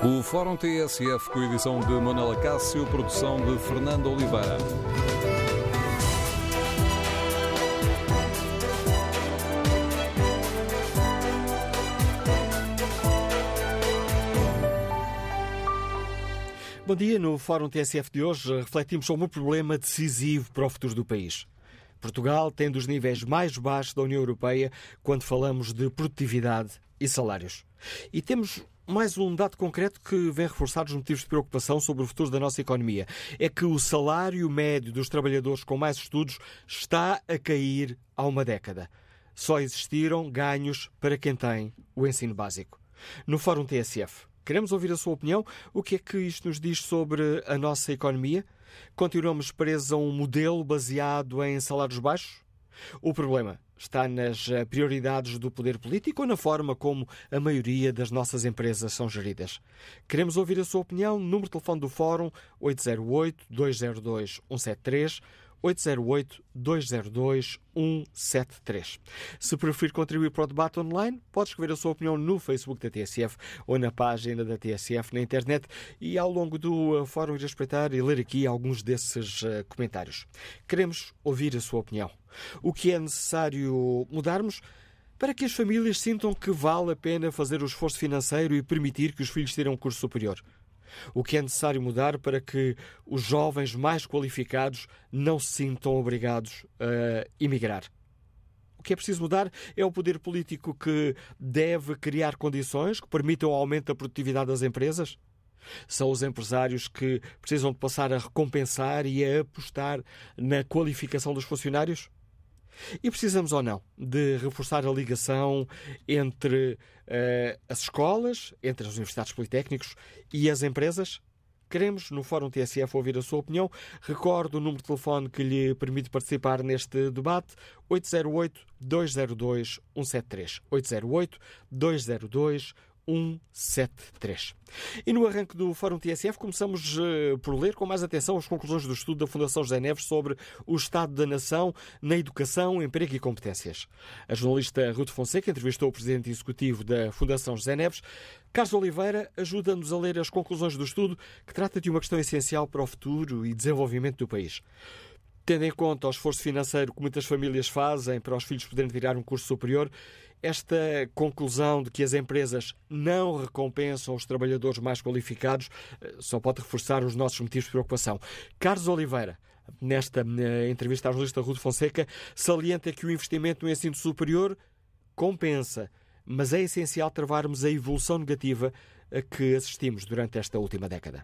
O Fórum TSF, com a edição de Manuela Cássio, produção de Fernando Oliveira. Bom dia. No Fórum TSF de hoje refletimos sobre um problema decisivo para o futuro do país. Portugal tem dos níveis mais baixos da União Europeia quando falamos de produtividade e salários. E temos mais um dado concreto que vem reforçar os motivos de preocupação sobre o futuro da nossa economia. É que o salário médio dos trabalhadores com mais estudos está a cair há uma década. Só existiram ganhos para quem tem o ensino básico. No Fórum TSF, queremos ouvir a sua opinião. O que é que isto nos diz sobre a nossa economia? Continuamos presos a um modelo baseado em salários baixos? O problema está nas prioridades do poder político ou na forma como a maioria das nossas empresas são geridas? Queremos ouvir a sua opinião. Número de telefone do Fórum 808-202-173, 808-202-173. Se preferir contribuir para o debate online, pode escrever a sua opinião no Facebook da TSF ou na página da TSF na internet, e ao longo do Fórum irei espreitar e ler aqui alguns desses comentários. Queremos ouvir a sua opinião. O que é necessário mudarmos para que as famílias sintam que vale a pena fazer o esforço financeiro e permitir que os filhos tirem um curso superior? O que é necessário mudar para que os jovens mais qualificados não se sintam obrigados a emigrar? O que é preciso mudar é o poder político, que deve criar condições que permitam o aumento da produtividade das empresas. São os empresários que precisam de passar a recompensar e a apostar na qualificação dos funcionários? E precisamos ou não de reforçar a ligação entre as escolas, entre as universidades politécnicos e as empresas? Queremos, no Fórum TSF, ouvir a sua opinião. Recordo o número de telefone que lhe permite participar neste debate: 808-202-173. 808-202-173. E no arranque do Fórum TSF começamos por ler com mais atenção as conclusões do estudo da Fundação José Neves sobre o estado da nação na educação, emprego e competências. A jornalista Ruth Fonseca entrevistou o presidente executivo da Fundação José Neves. Carlos Oliveira ajuda-nos a ler as conclusões do estudo, que trata de uma questão essencial para o futuro e desenvolvimento do país. Tendo em conta o esforço financeiro que muitas famílias fazem para os filhos poderem tirar um curso superior, esta conclusão de que as empresas não recompensam os trabalhadores mais qualificados só pode reforçar os nossos motivos de preocupação. Carlos Oliveira, nesta entrevista à jornalista Ruth Fonseca, salienta que o investimento no ensino superior compensa, mas é essencial travarmos a evolução negativa a que assistimos durante esta última década.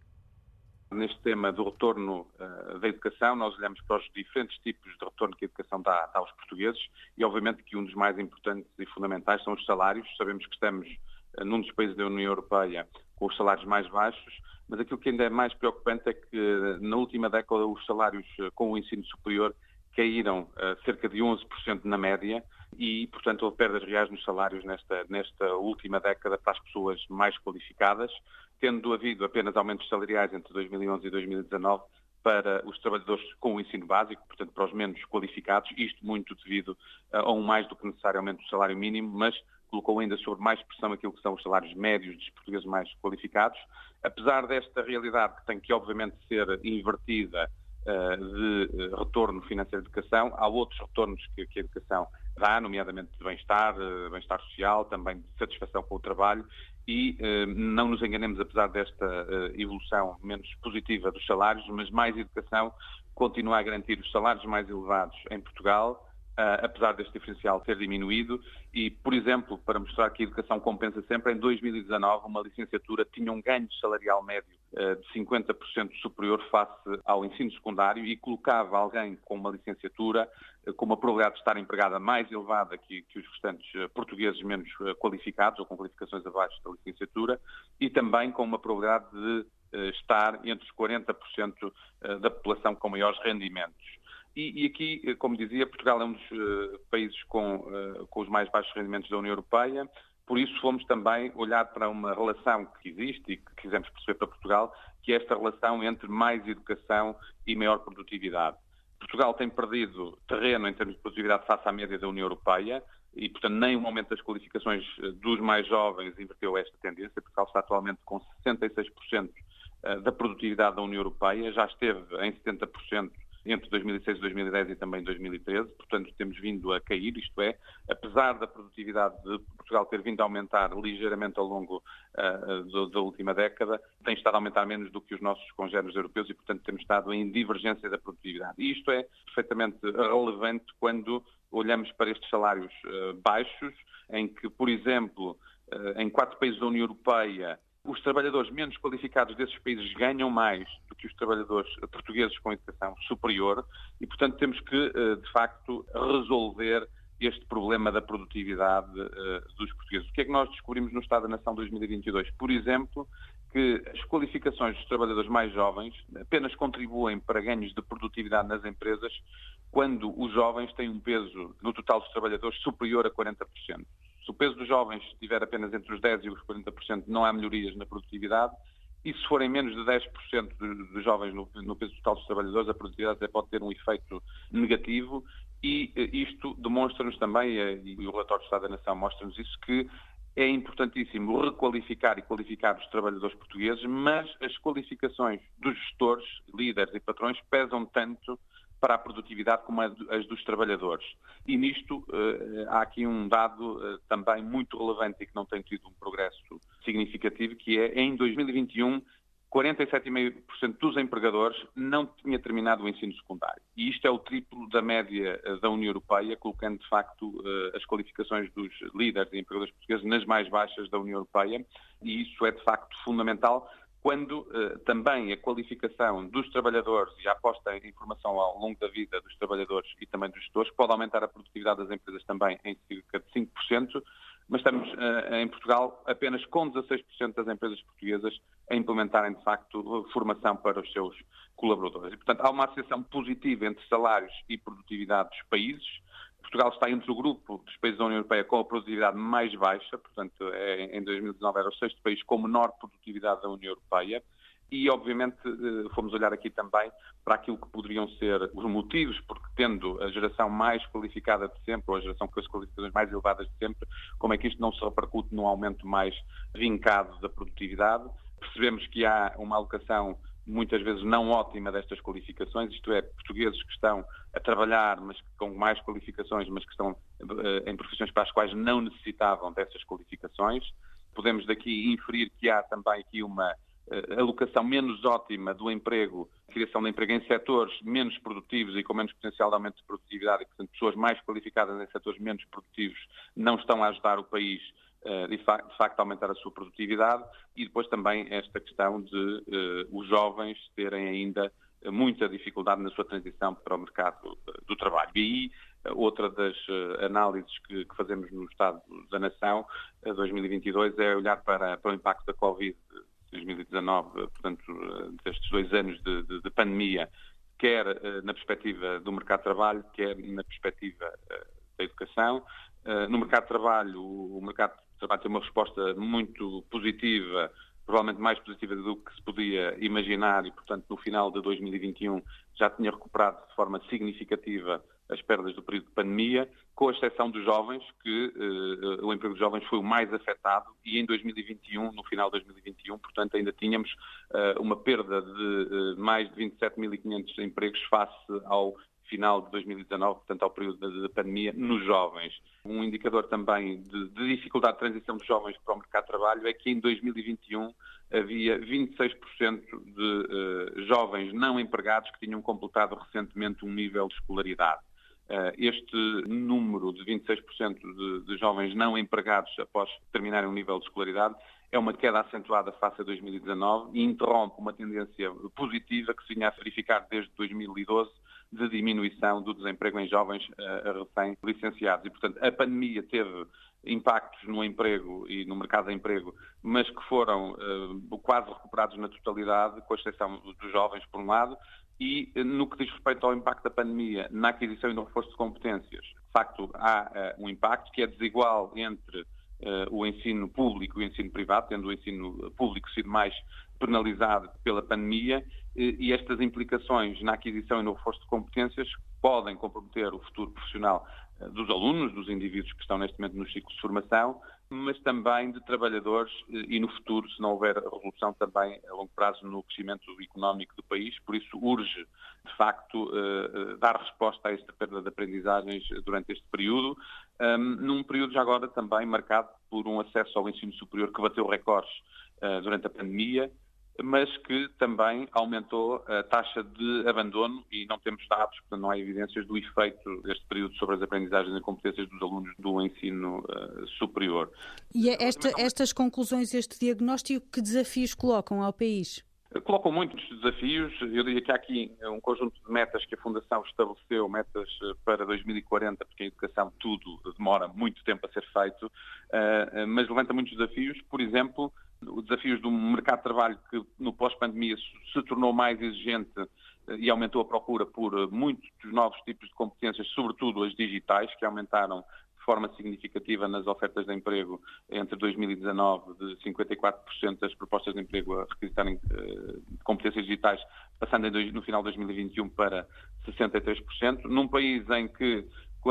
Neste tema do retorno da educação, nós olhamos para os diferentes tipos de retorno que a educação dá aos portugueses e, obviamente, que um dos mais importantes e fundamentais são os salários. Sabemos que estamos num dos países da União Europeia com os salários mais baixos, mas aquilo que ainda é mais preocupante é que, na última década, os salários com o ensino superior caíram cerca de 11% na média e, portanto, houve perdas reais nos salários nesta última década para as pessoas mais qualificadas, tendo havido apenas aumentos salariais entre 2011 e 2019 para os trabalhadores com o ensino básico, portanto, para os menos qualificados, isto muito devido a um mais do que necessário aumento do salário mínimo, mas colocou ainda sobre mais pressão aquilo que são os salários médios dos portugueses mais qualificados. Apesar desta realidade, que tem que, obviamente, ser invertida, de retorno financeiro da educação, há outros retornos que a educação dá, nomeadamente de bem-estar social, também de satisfação com o trabalho, e não nos enganemos, apesar desta evolução menos positiva dos salários, mas mais educação continua a garantir os salários mais elevados em Portugal, apesar deste diferencial ter diminuído. E, por exemplo, para mostrar que a educação compensa sempre, em 2019 uma licenciatura tinha um ganho salarial médio de 50% superior face ao ensino secundário e colocava alguém com uma licenciatura com uma probabilidade de estar empregada mais elevada que os restantes portugueses menos qualificados ou com qualificações abaixo da licenciatura, e também com uma probabilidade de estar entre os 40% da população com maiores rendimentos. E aqui, como dizia, Portugal é um dos países com os mais baixos rendimentos da União Europeia. Por isso fomos também olhar para uma relação que existe e que quisemos perceber para Portugal, que é esta relação entre mais educação e maior produtividade. Portugal tem perdido terreno em termos de produtividade face à média da União Europeia. e, portanto, nem o aumento das qualificações dos mais jovens inverteu esta tendência. Portugal está atualmente com 66% da produtividade da União Europeia, já esteve em 70% entre 2006 e 2010 e também 2013, portanto temos vindo a cair, isto é, apesar da produtividade de Portugal ter vindo a aumentar ligeiramente ao longo da última década, tem estado a aumentar menos do que os nossos congêneres europeus e, portanto, temos estado em divergência da produtividade. E isto é perfeitamente relevante quando olhamos para estes salários baixos, em que, por exemplo, em 4 países da União Europeia, os trabalhadores menos qualificados desses países ganham mais do que os trabalhadores portugueses com educação superior e, portanto, temos que, de facto, resolver este problema da produtividade dos portugueses. O que é que nós descobrimos no Estado da Nação 2022? Por exemplo, que as qualificações dos trabalhadores mais jovens apenas contribuem para ganhos de produtividade nas empresas quando os jovens têm um peso no total dos trabalhadores superior a 40%. Se o peso dos jovens estiver apenas entre os 10% e os 40%, não há melhorias na produtividade. E se forem menos de 10% dos jovens no peso total dos trabalhadores, a produtividade até pode ter um efeito negativo. E isto demonstra-nos também, e o relatório do Estado da Nação mostra-nos isso, que é importantíssimo requalificar e qualificar os trabalhadores portugueses, mas as qualificações dos gestores, líderes e patrões pesam tanto para a produtividade como as dos trabalhadores. E nisto há aqui um dado também muito relevante e que não tem tido um progresso significativo, que é, em 2021, 47,5% dos empregadores não tinha terminado o ensino secundário. E isto é o triplo da média da União Europeia, colocando, de facto, as qualificações dos líderes e empregadores portugueses nas mais baixas da União Europeia. E isso é, de facto, fundamental, quando também a qualificação dos trabalhadores e a aposta em formação ao longo da vida dos trabalhadores e também dos gestores pode aumentar a produtividade das empresas também em cerca de 5%, mas estamos em Portugal apenas com 16% das empresas portuguesas a implementarem, de facto, formação para os seus colaboradores. E, portanto, há uma associação positiva entre salários e produtividade dos países. Portugal está entre o grupo dos países da União Europeia com a produtividade mais baixa, portanto, em 2019 era o 6º país com menor produtividade da União Europeia. E, obviamente, fomos olhar aqui também para aquilo que poderiam ser os motivos, porque tendo a geração mais qualificada de sempre, ou a geração com as qualificações mais elevadas de sempre, como é que isto não se repercute num aumento mais vincado da produtividade. Percebemos que há uma alocação muitas vezes não ótima destas qualificações, isto é, portugueses que estão a trabalhar, mas com mais qualificações, mas que estão em profissões para as quais não necessitavam dessas qualificações. Podemos daqui inferir que há também aqui uma alocação menos ótima do emprego, criação de emprego em setores menos produtivos e com menos potencial de aumento de produtividade, e, portanto, pessoas mais qualificadas em setores menos produtivos não estão a ajudar o país de facto a aumentar a sua produtividade, e depois também esta questão de os jovens terem ainda muita dificuldade na sua transição para o mercado do trabalho. E aí, outra das análises que fazemos no Estado da Nação 2022 é olhar para o impacto da Covid 2019, portanto, destes 2 anos de pandemia, quer na perspectiva do mercado de trabalho, quer na perspectiva da educação. No mercado de trabalho, o mercado de trabalho tem uma resposta muito positiva, provavelmente mais positiva do que se podia imaginar, e, portanto, no final de 2021 já tinha recuperado de forma significativa as perdas do período de pandemia, com a exceção dos jovens, que o emprego dos jovens foi o mais afetado, e em 2021, no final de 2021, portanto, ainda tínhamos uma perda de mais de 27.500 empregos face ao final de 2019, portanto, ao período da pandemia, nos jovens. Um indicador também de dificuldade de transição dos jovens para o mercado de trabalho é que em 2021 havia 26% de jovens não empregados que tinham completado recentemente um nível de escolaridade. Este número de 26% de jovens não empregados após terminarem um nível de escolaridade é uma queda acentuada face a 2019 e interrompe uma tendência positiva que se vinha a verificar desde 2012 de diminuição do desemprego em jovens recém-licenciados. E, portanto, a pandemia teve impactos no emprego e no mercado de emprego, mas que foram quase recuperados na totalidade, com exceção dos jovens, por um lado, e no que diz respeito ao impacto da pandemia na aquisição e no reforço de competências, de facto, há um impacto que é desigual entre o ensino público e o ensino privado, tendo o ensino público sido mais penalizado pela pandemia, e estas implicações na aquisição e no reforço de competências podem comprometer o futuro profissional dos alunos, dos indivíduos que estão neste momento nos ciclos de formação, mas também de trabalhadores e no futuro, se não houver resolução, também a longo prazo no crescimento económico do país. Por isso urge, de facto, dar resposta a esta perda de aprendizagens durante este período, num período já agora também marcado por um acesso ao ensino superior que bateu recordes durante a pandemia, mas que também aumentou a taxa de abandono e não temos dados, portanto não há evidências do efeito deste período sobre as aprendizagens e competências dos alunos do ensino superior. E estas conclusões, este diagnóstico, que desafios colocam ao país? Colocam muitos desafios. Eu diria que há aqui um conjunto de metas que a Fundação estabeleceu, metas para 2040, porque a educação tudo demora muito tempo a ser feito, mas levanta muitos desafios. Por exemplo, os desafios do mercado de trabalho que no pós-pandemia se tornou mais exigente e aumentou a procura por muitos novos tipos de competências, sobretudo as digitais, que aumentaram de forma significativa nas ofertas de emprego entre 2019, de 54% das propostas de emprego a requisitarem competências digitais, passando no final de 2021 para 63%, num país em que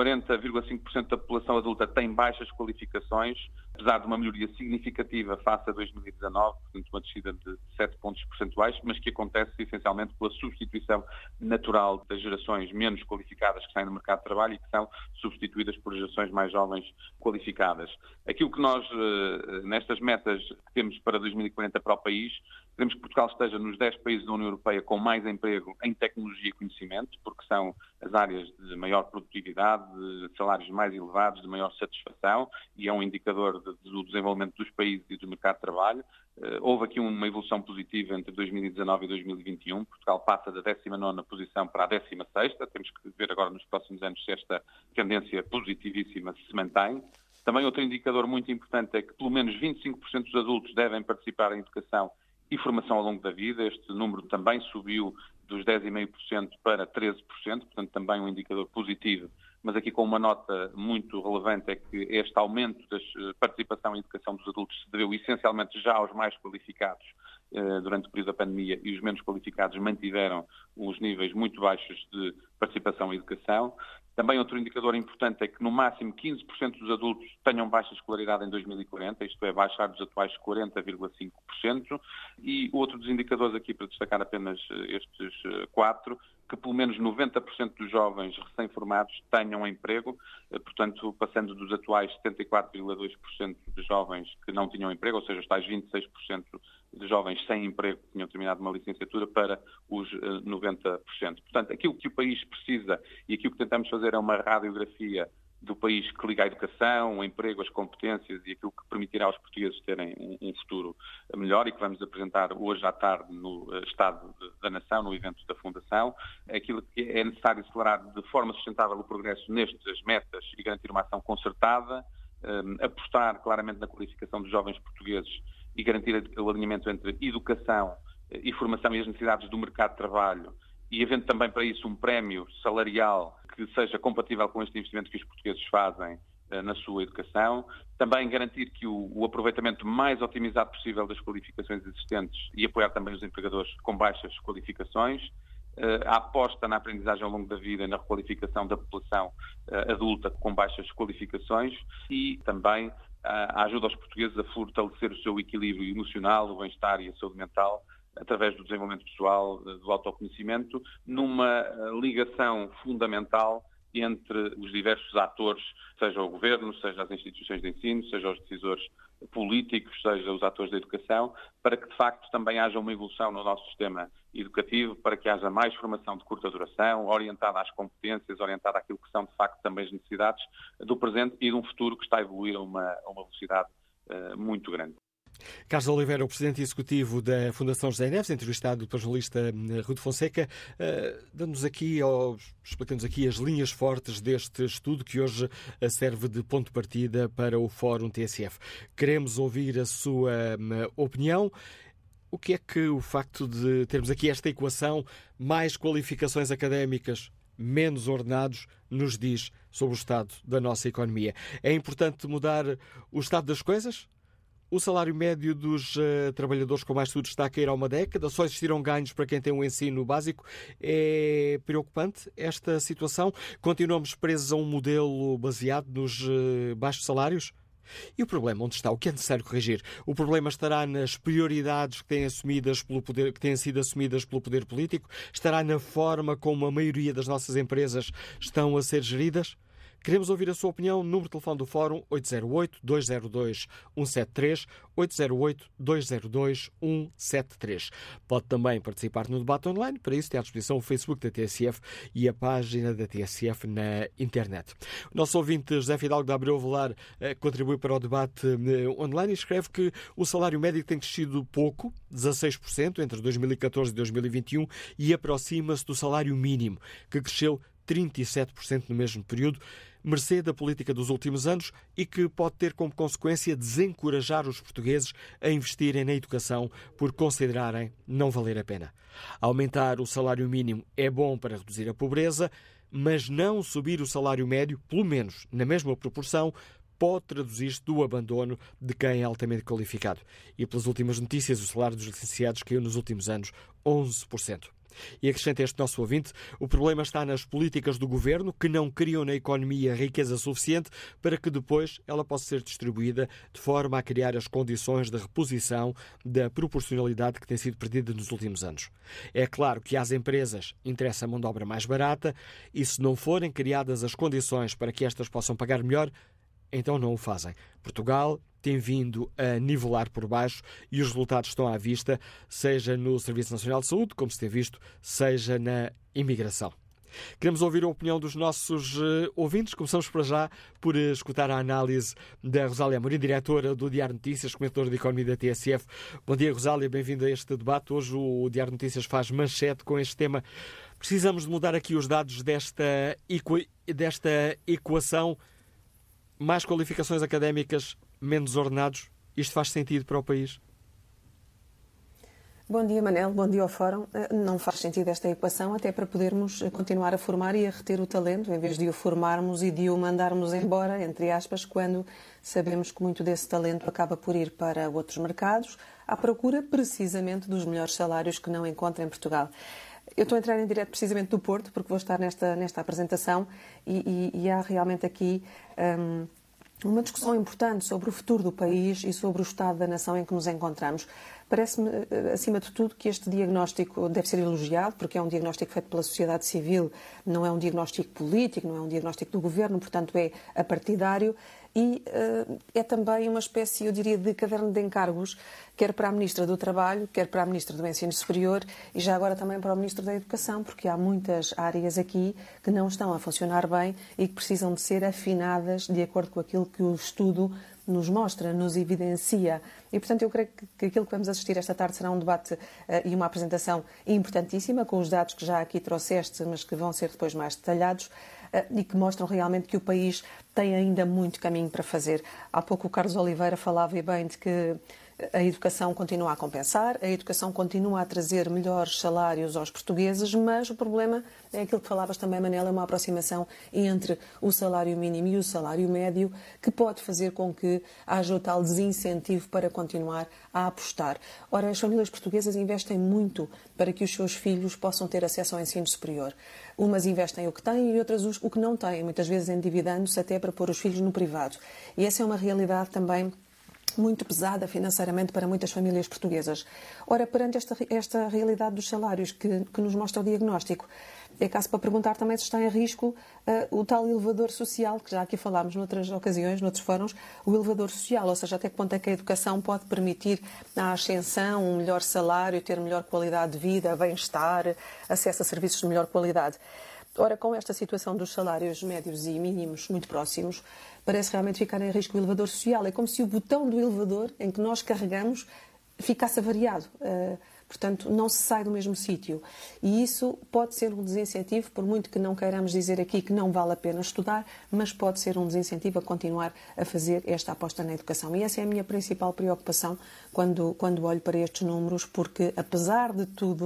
40,5% da população adulta tem baixas qualificações, apesar de uma melhoria significativa face a 2019, portanto uma descida de 7 pontos percentuais, mas que acontece essencialmente pela substituição natural das gerações menos qualificadas que saem do mercado de trabalho e que são substituídas por gerações mais jovens qualificadas. Aquilo que nós, nestas metas que temos para 2040 para o país, queremos que Portugal esteja nos 10 países da União Europeia com mais emprego em tecnologia e conhecimento, porque são as áreas de maior produtividade, de salários mais elevados, de maior satisfação, e é um indicador do desenvolvimento dos países e do mercado de trabalho. Houve aqui uma evolução positiva entre 2019 e 2021. Portugal passa da 19ª posição para a 16ª. Temos que ver agora nos próximos anos se esta tendência positivíssima se mantém. Também outro indicador muito importante é que pelo menos 25% dos adultos devem participar em educação e formação ao longo da vida. Este número também subiu dos 10,5% para 13%, portanto também um indicador positivo, mas aqui com uma nota muito relevante é que este aumento da participação em educação dos adultos se deveu essencialmente já aos mais qualificados durante o período da pandemia, e os menos qualificados mantiveram os níveis muito baixos de participação em educação. Também outro indicador importante é que no máximo 15% dos adultos tenham baixa escolaridade em 2040, isto é, baixar dos atuais 40,5%. E outro dos indicadores aqui, para destacar apenas estes 4, que pelo menos 90% dos jovens recém-formados tenham emprego, portanto, passando dos atuais 74,2% de jovens que não tinham emprego, ou seja, os tais 26% de jovens sem emprego que tinham terminado uma licenciatura, para os 90%. Portanto, aquilo que o país precisa e aquilo que tentamos fazer é uma radiografia do país que liga à educação, o emprego, as competências e aquilo que permitirá aos portugueses terem um futuro melhor, e que vamos apresentar hoje à tarde no Estado da Nação, no evento da Fundação. Aquilo que é necessário acelerar de forma sustentável o progresso nestas metas e garantir uma ação concertada, apostar claramente na qualificação dos jovens portugueses e garantir o alinhamento entre educação e formação e as necessidades do mercado de trabalho, e havendo também para isso um prémio salarial que seja compatível com este investimento que os portugueses fazem na sua educação. Também garantir que o aproveitamento mais otimizado possível das qualificações existentes e apoiar também os empregadores com baixas qualificações. A aposta na aprendizagem ao longo da vida e na requalificação da população adulta com baixas qualificações, e também a ajuda aos portugueses a fortalecer o seu equilíbrio emocional, o bem-estar e a saúde mental, através do desenvolvimento pessoal, do autoconhecimento, numa ligação fundamental entre os diversos atores, seja o governo, seja as instituições de ensino, seja os decisores políticos, seja os atores da educação, para que de facto também haja uma evolução no nosso sistema educativo, para que haja mais formação de curta duração, orientada às competências, orientada àquilo que são de facto também as necessidades do presente e de um futuro que está a evoluir a uma velocidade muito grande. Carlos Oliveira, o Presidente Executivo da Fundação José Neves, entrevistado pelo jornalista Rui de Fonseca, explicando-nos aqui as linhas fortes deste estudo que hoje serve de ponto de partida para o Fórum TSF. Queremos ouvir a sua opinião. O que é que o facto de termos aqui esta equação, mais qualificações académicas, menos ordenados, nos diz sobre o estado da nossa economia? É importante mudar o estado das coisas? O salário médio dos trabalhadores com mais estudos está a cair há uma década. Só existiram ganhos para quem tem um ensino básico. É preocupante esta situação? Continuamos presos a um modelo baseado nos baixos salários? E o problema onde está? O que é necessário corrigir? O problema estará nas prioridades que têm sido assumidas pelo poder político? Estará na forma como a maioria das nossas empresas estão a ser geridas? Queremos ouvir a sua opinião. Número de telefone do Fórum 808-202-173, 808-202-173. Pode também participar no debate online. Para isso tem à disposição o Facebook da TSF e a página da TSF na internet. O nosso ouvinte José Fidalgo de Abreu Velar contribui para o debate online e escreve que o salário médio tem crescido pouco, 16%, entre 2014 e 2021, e aproxima-se do salário mínimo, que cresceu 37% no mesmo período, mercê da política dos últimos anos e que pode ter como consequência desencorajar os portugueses a investirem na educação por considerarem não valer a pena. Aumentar o salário mínimo é bom para reduzir a pobreza, mas não subir o salário médio, pelo menos na mesma proporção, pode traduzir-se do abandono de quem é altamente qualificado. E pelas últimas notícias, o salário dos licenciados caiu nos últimos anos 11%. E acrescenta este nosso ouvinte, o problema está nas políticas do governo que não criam na economia riqueza suficiente para que depois ela possa ser distribuída de forma a criar as condições de reposição da proporcionalidade que tem sido perdida nos últimos anos. É claro que às empresas interessa a mão de obra mais barata e se não forem criadas as condições para que estas possam pagar melhor, então não o fazem. Portugal tem vindo a nivelar por baixo e os resultados estão à vista, seja no Serviço Nacional de Saúde, como se tem visto, seja na imigração. Queremos ouvir a opinião dos nossos ouvintes. Começamos para já por escutar a análise da Rosália Amorim, diretora do Diário Notícias, comentadora de Economia da TSF. Bom dia, Rosália, bem-vinda a este debate. Hoje o Diário Notícias faz manchete com este tema. Precisamos de mudar aqui os dados desta equação. Mais qualificações académicas, menos ordenados. Isto faz sentido para o país? Bom dia, Manel. Bom dia ao Fórum. Não faz sentido esta equação, até para podermos continuar a formar e a reter o talento, em vez de o formarmos e de o mandarmos embora, entre aspas, quando sabemos que muito desse talento acaba por ir para outros mercados, à procura precisamente dos melhores salários que não encontra em Portugal. Eu estou a entrar em direto precisamente do Porto, porque vou estar nesta apresentação e há realmente aqui uma discussão importante sobre o futuro do país e sobre o estado da nação em que nos encontramos. Parece-me, acima de tudo, que este diagnóstico deve ser elogiado, porque é um diagnóstico feito pela sociedade civil, não é um diagnóstico político, não é um diagnóstico do governo, portanto é apartidário e é também uma espécie, eu diria, de caderno de encargos, quer para a Ministra do Trabalho, quer para a Ministra do Ensino Superior e já agora também para o Ministro da Educação, porque há muitas áreas aqui que não estão a funcionar bem e que precisam de ser afinadas de acordo com aquilo que o estudo nos mostra, nos evidencia. E, portanto, eu creio que aquilo que vamos assistir esta tarde será um debate e uma apresentação importantíssima, com os dados que já aqui trouxeste, mas que vão ser depois mais detalhados, e que mostram realmente que o país tem ainda muito caminho para fazer. Há pouco o Carlos Oliveira falava e bem de que a educação continua a compensar, a educação continua a trazer melhores salários aos portugueses, mas o problema é aquilo que falavas também, Manela, é uma aproximação entre o salário mínimo e o salário médio que pode fazer com que haja o tal desincentivo para continuar a apostar. Ora, as famílias portuguesas investem muito para que os seus filhos possam ter acesso ao ensino superior. Umas investem o que têm e outras o que não têm, muitas vezes endividando-se até para pôr os filhos no privado. E essa é uma realidade também muito pesada financeiramente para muitas famílias portuguesas. Ora, perante esta realidade dos salários que nos mostra o diagnóstico, é caso para perguntar também se está em risco o tal elevador social, que já aqui falámos noutras ocasiões, noutros fóruns, o elevador social, ou seja, até que ponto é que a educação pode permitir a ascensão, um melhor salário, ter melhor qualidade de vida, bem-estar, acesso a serviços de melhor qualidade. Ora, com esta situação dos salários médios e mínimos muito próximos, parece realmente ficar em risco o elevador social. É como se o botão do elevador em que nós carregamos ficasse avariado. Portanto, não se sai do mesmo sítio. E isso pode ser um desincentivo, por muito que não queiramos dizer aqui que não vale a pena estudar, mas pode ser um desincentivo a continuar a fazer esta aposta na educação. E essa é a minha principal preocupação quando olho para estes números, porque, apesar de tudo,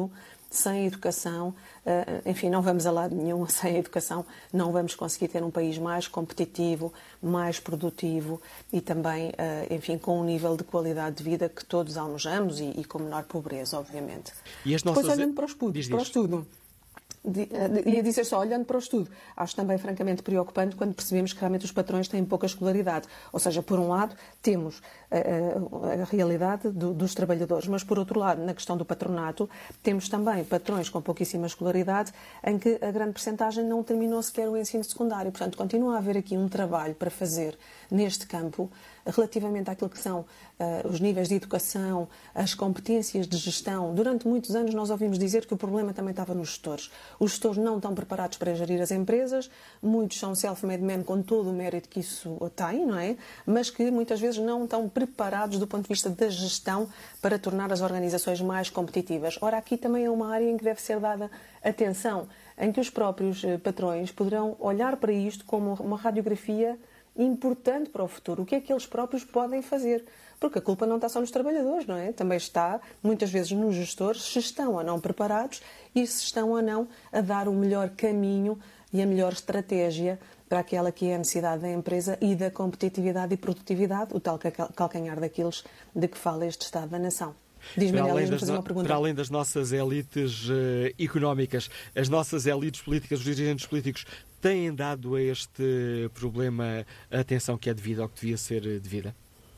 Sem a educação, enfim, não vamos a lado nenhum. Sem a educação não vamos conseguir ter um país mais competitivo, mais produtivo e também, enfim, com um nível de qualidade de vida que todos almejamos e com menor pobreza, obviamente. E as Depois, nossas... olhando para o estudo, ia dizer só, olhando para o estudo, acho também francamente preocupante quando percebemos que realmente os patrões têm pouca escolaridade. Ou seja, por um lado, temos a realidade dos trabalhadores, mas por outro lado, na questão do patronato, temos também patrões com pouquíssima escolaridade em que a grande percentagem não terminou sequer o ensino secundário. Portanto, continua a haver aqui um trabalho para fazer neste campo relativamente àquilo que são os níveis de educação, as competências de gestão. Durante muitos anos nós ouvimos dizer que o problema também estava nos gestores. Os gestores não estão preparados para gerir as empresas, muitos são self-made men com todo o mérito que isso tem, não é? Mas que muitas vezes não estão preparados do ponto de vista da gestão para tornar as organizações mais competitivas. Ora, aqui também é uma área em que deve ser dada atenção, em que os próprios patrões poderão olhar para isto como uma radiografia importante para o futuro. O que é que eles próprios podem fazer? Porque a culpa não está só nos trabalhadores, não é? Também está, muitas vezes, nos gestores, se estão ou não preparados e se estão ou não a dar o melhor caminho e a melhor estratégia para aquela que é a necessidade da empresa e da competitividade e produtividade, o tal calcanhar daqueles de que fala este Estado da Nação. Para além das nossas elites económicas, as nossas elites políticas, os dirigentes políticos, têm dado a este problema a atenção que é devida ou que devia ser devida?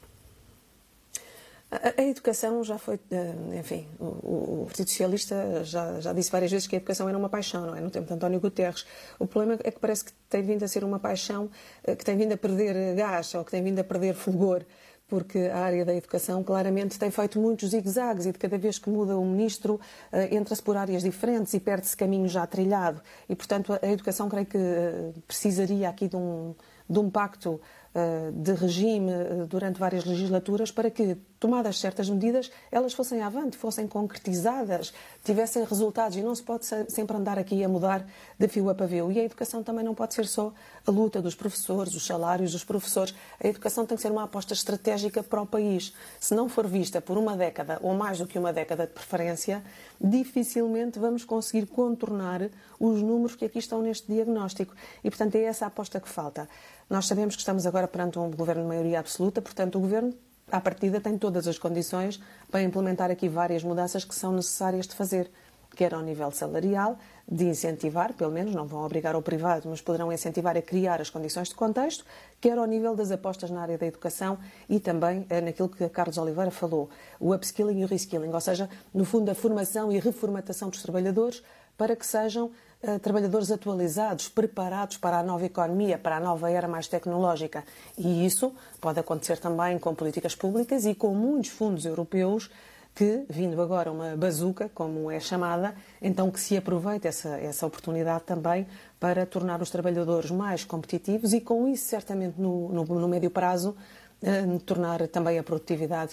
A educação já foi, enfim, o Partido Socialista já disse várias vezes que a educação era uma paixão, não é? No tempo de António Guterres. O problema é que parece que tem vindo a ser uma paixão que tem vindo a perder gás ou que tem vindo a perder fulgor, porque a área da educação claramente tem feito muitos zigue-zagues e de cada vez que muda o ministro entra-se por áreas diferentes e perde-se caminho já trilhado. E, portanto, a educação creio que precisaria aqui de um pacto de regime durante várias legislaturas para que, tomadas certas medidas, elas fossem avante, fossem concretizadas, tivessem resultados e não se pode sempre andar aqui a mudar de fio a pavio. E a educação também não pode ser só a luta dos professores, os salários dos professores. A educação tem que ser uma aposta estratégica para o país. Se não for vista por uma década ou mais do que uma década de preferência, dificilmente vamos conseguir contornar os números que aqui estão neste diagnóstico. E, portanto, é essa a aposta que falta. Nós sabemos que estamos agora perante um governo de maioria absoluta, portanto, o governo, à partida, tem todas as condições para implementar aqui várias mudanças que são necessárias de fazer, quer ao nível salarial, de incentivar, pelo menos, não vão obrigar ao privado, mas poderão incentivar a criar as condições de contexto, quer ao nível das apostas na área da educação e também naquilo que a Carlos Oliveira falou, o upskilling e o reskilling, ou seja, no fundo, a formação e reformatação dos trabalhadores para que sejam trabalhadores atualizados, preparados para a nova economia, para a nova era mais tecnológica. E isso pode acontecer também com políticas públicas e com muitos fundos europeus que, vindo agora uma bazuca, como é chamada, então que se aproveite essa oportunidade também para tornar os trabalhadores mais competitivos e, com isso, certamente, no médio prazo, tornar também a produtividade,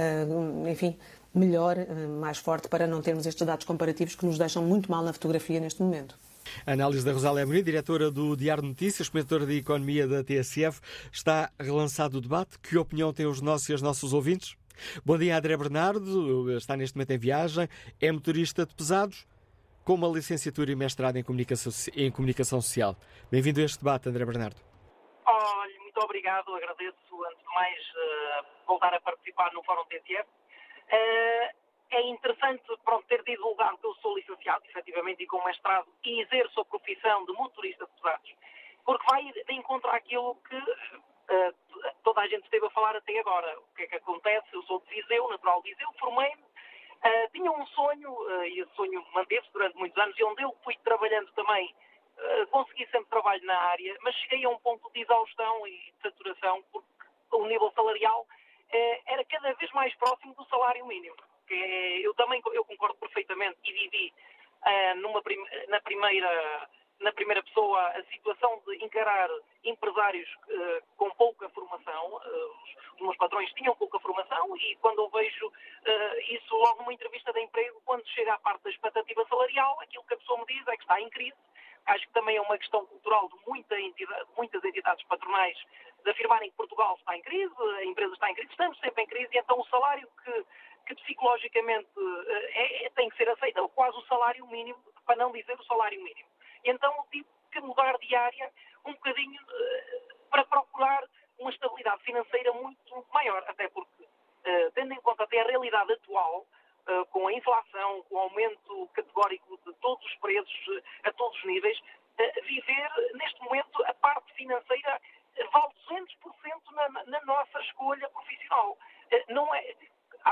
enfim, melhor, mais forte, para não termos estes dados comparativos que nos deixam muito mal na fotografia neste momento. A análise da Rosália Amorim, diretora do Diário de Notícias, comentadora de Economia da TSF. Está relançado o debate. Que opinião têm os nossos e as nossas ouvintes? Bom dia, André Bernardo. Está neste momento em viagem. É motorista de pesados, com uma licenciatura e mestrado em comunicação social. Bem-vindo a este debate, André Bernardo. Olha, muito obrigado. Agradeço, antes de mais, voltar a participar no Fórum TSF. É interessante ter divulgado que eu sou licenciado, efetivamente, e com mestrado, e exerço a profissão de motorista de pesados, porque vai de encontro àquilo que toda a gente esteve a falar até agora. O que é que acontece? Eu sou de Viseu, natural de Viseu, formei-me, tinha um sonho, e esse sonho manteve-se durante muitos anos, e onde eu fui trabalhando também, consegui sempre trabalho na área, mas cheguei a um ponto de exaustão e de saturação, porque o nível salarial era cada vez mais próximo do salário mínimo. Eu concordo perfeitamente e vivi na primeira pessoa a situação de encarar empresários com pouca formação. Os meus patrões tinham pouca formação e quando eu vejo isso logo numa entrevista de emprego, quando chega à parte da expectativa salarial, aquilo que a pessoa me diz é que está em crise. Acho que também é uma questão cultural de muitas entidades patronais de afirmarem que Portugal está em crise, a empresa está em crise, estamos sempre em crise, e então o salário que psicologicamente tem que ser aceita, quase o salário mínimo, para não dizer o salário mínimo. E então eu tive que mudar de área um bocadinho para procurar uma estabilidade financeira muito maior, até porque, tendo em conta até a realidade atual, com a inflação, com o aumento categórico de todos os preços a todos os níveis, viver neste momento a parte financeira vale 200% na nossa escolha profissional. Não é, há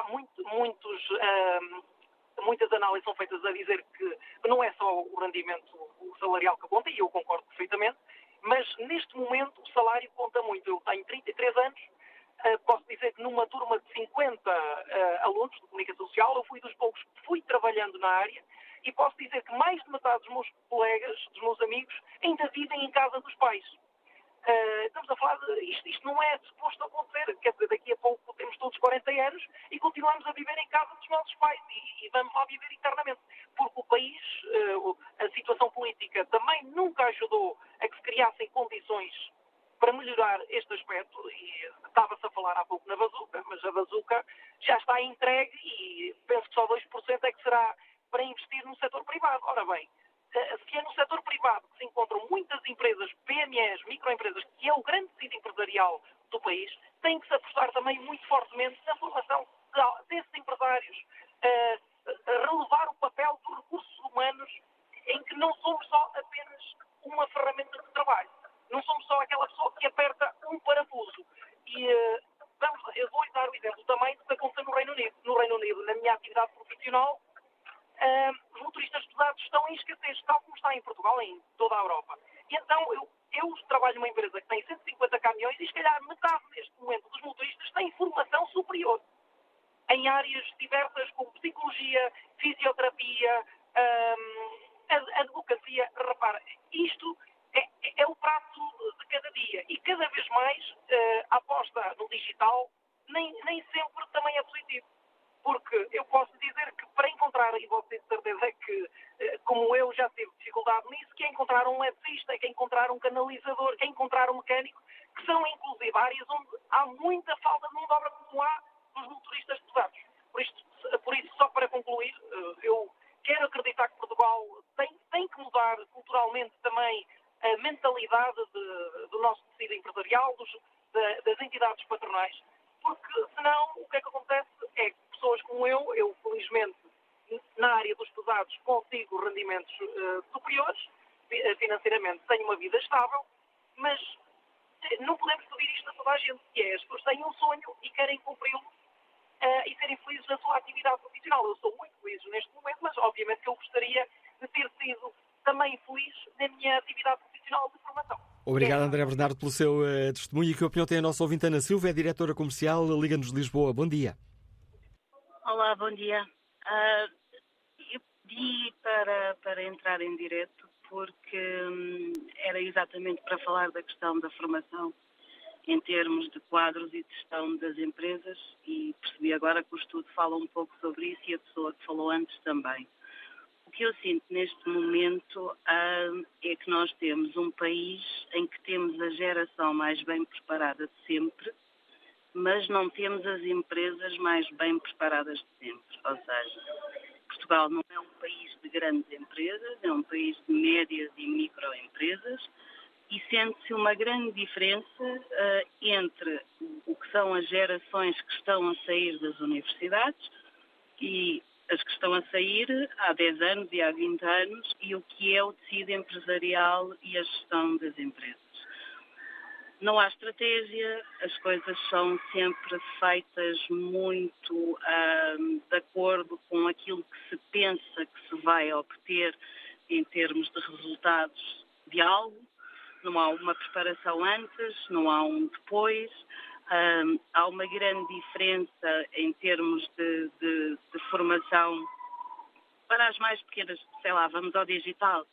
muitas análises são feitas a dizer que não é só o rendimento salarial que conta, e eu concordo perfeitamente, mas neste momento o salário conta muito. Eu tenho 33 anos, posso dizer que numa turma de 50 alunos de comunicação social, eu fui dos poucos que fui trabalhando na área, e posso dizer que mais de metade dos meus colegas, dos meus amigos, ainda vivem em casa dos pais. Estamos a falar de isto não é suposto acontecer, quer dizer, daqui a pouco temos todos 40 anos e continuamos a viver em casa dos nossos pais e vamos lá viver eternamente, porque o país, a situação política também nunca ajudou a que se criassem condições para melhorar este aspecto, e estava-se a falar há pouco na bazuca, mas a bazuca já está entregue e penso que só 2% é que será para investir no setor privado. Ora bem, se é no setor privado que se encontram muitas empresas, PMEs, microempresas, que é o grande tecido empresarial do país, tem que se apostar também muito fortemente na formação desses empresários, relevar o papel dos recursos humanos, em que não somos só apenas uma ferramenta de trabalho, não somos só aquela pessoa que aperta um parafuso. E eu vou dar o exemplo também do que aconteceu no Reino Unido. No Reino Unido, na minha atividade profissional, os motoristas pesados estão em escassez, tal como está em Portugal, em toda a Europa. E então eu trabalho numa empresa que tem 150 caminhões e se calhar metade neste momento dos motoristas têm formação superior em áreas diversas como psicologia, fisioterapia, advocacia. Repara, isto é o prato de cada dia, e cada vez mais a aposta no digital nem sempre também é positivo. Porque eu posso dizer que para encontrar, e vou ter certeza que, como eu já tive dificuldade nisso, que é encontrar um eletricista, que é encontrar um canalizador, que é encontrar um mecânico, que são inclusive áreas onde há muita falta de mão de obra, como há nos motoristas pesados. Por isso, só para concluir, eu quero acreditar que Portugal tem que mudar culturalmente também a mentalidade do nosso tecido empresarial, das entidades patronais, porque senão o que é que acontece é que pessoas como eu felizmente na área dos pesados consigo rendimentos superiores, financeiramente tenho uma vida estável, mas não podemos pedir isto a toda a gente, que é as pessoas têm um sonho e querem cumpri-lo e serem felizes na sua atividade profissional. Eu sou muito feliz neste momento, mas obviamente que eu gostaria de ter sido também feliz na minha atividade profissional de formação. Obrigado, André Bernardo, pelo seu testemunho. E que opinião tem a nossa ouvinte Ana Silva, é diretora comercial, Liga-nos de Lisboa. Bom dia. Olá, bom dia. Eu pedi para entrar em direto porque era exatamente para falar da questão da formação em termos de quadros e de gestão das empresas, e percebi agora que o estudo fala um pouco sobre isso e a pessoa que falou antes também. O que eu sinto neste momento é que nós temos um país em que temos a geração mais bem preparada de sempre, mas não temos as empresas mais bem preparadas de sempre. Ou seja, Portugal não é um país de grandes empresas, é um país de médias e microempresas, e sente-se uma grande diferença entre o que são as gerações que estão a sair das universidades e as que estão a sair há 10 anos e há 20 anos, e o que é o tecido empresarial e a gestão das empresas. Não há estratégia, as coisas são sempre feitas muito de acordo com aquilo que se pensa que se vai obter em termos de resultados de algo. Não há uma preparação antes, não há um depois. Há uma grande diferença em termos de formação para as mais pequenas, sei lá, vamos ao digital.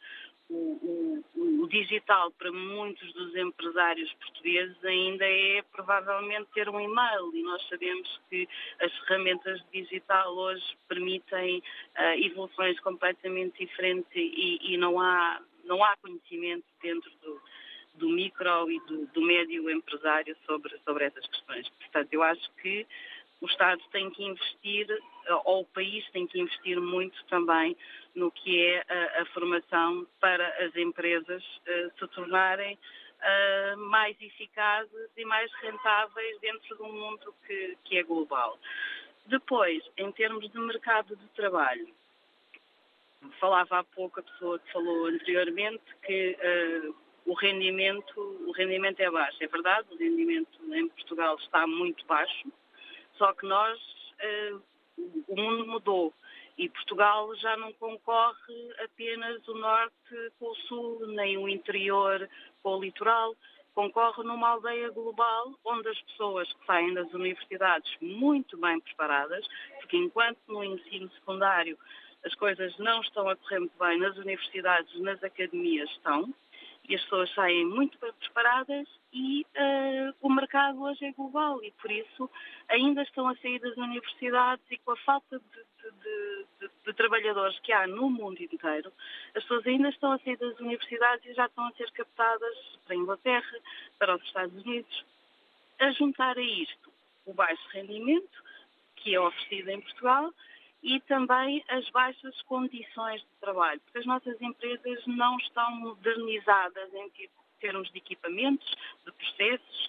O digital para muitos dos empresários portugueses ainda é provavelmente ter um e-mail, e nós sabemos que as ferramentas de digital hoje permitem evoluções completamente diferentes e não há conhecimento dentro do micro e do médio empresário sobre essas questões. Portanto, eu acho que o Estado tem que investir, ou o país tem que investir muito também no que é a formação para as empresas se tornarem mais eficazes e mais rentáveis dentro de um mundo que é global. Depois, em termos de mercado de trabalho, falava há pouco a pessoa que falou anteriormente que o rendimento é baixo. É verdade, o rendimento em Portugal está muito baixo, só que o mundo mudou e Portugal já não concorre apenas o norte com o sul, nem o interior com o litoral. Concorre numa aldeia global onde as pessoas que saem das universidades muito bem preparadas, porque enquanto no ensino secundário as coisas não estão a correr muito bem, nas universidades, nas academias estão, e as pessoas saem muito bem preparadas e o mercado hoje é global e por isso ainda estão a sair das universidades e com a falta de trabalhadores que há no mundo inteiro, as pessoas ainda estão a sair das universidades e já estão a ser captadas para a Inglaterra, para os Estados Unidos. A juntar a isto o baixo rendimento que é oferecido em Portugal e também as baixas condições de trabalho, porque as nossas empresas não estão modernizadas em termos de equipamentos, de processos,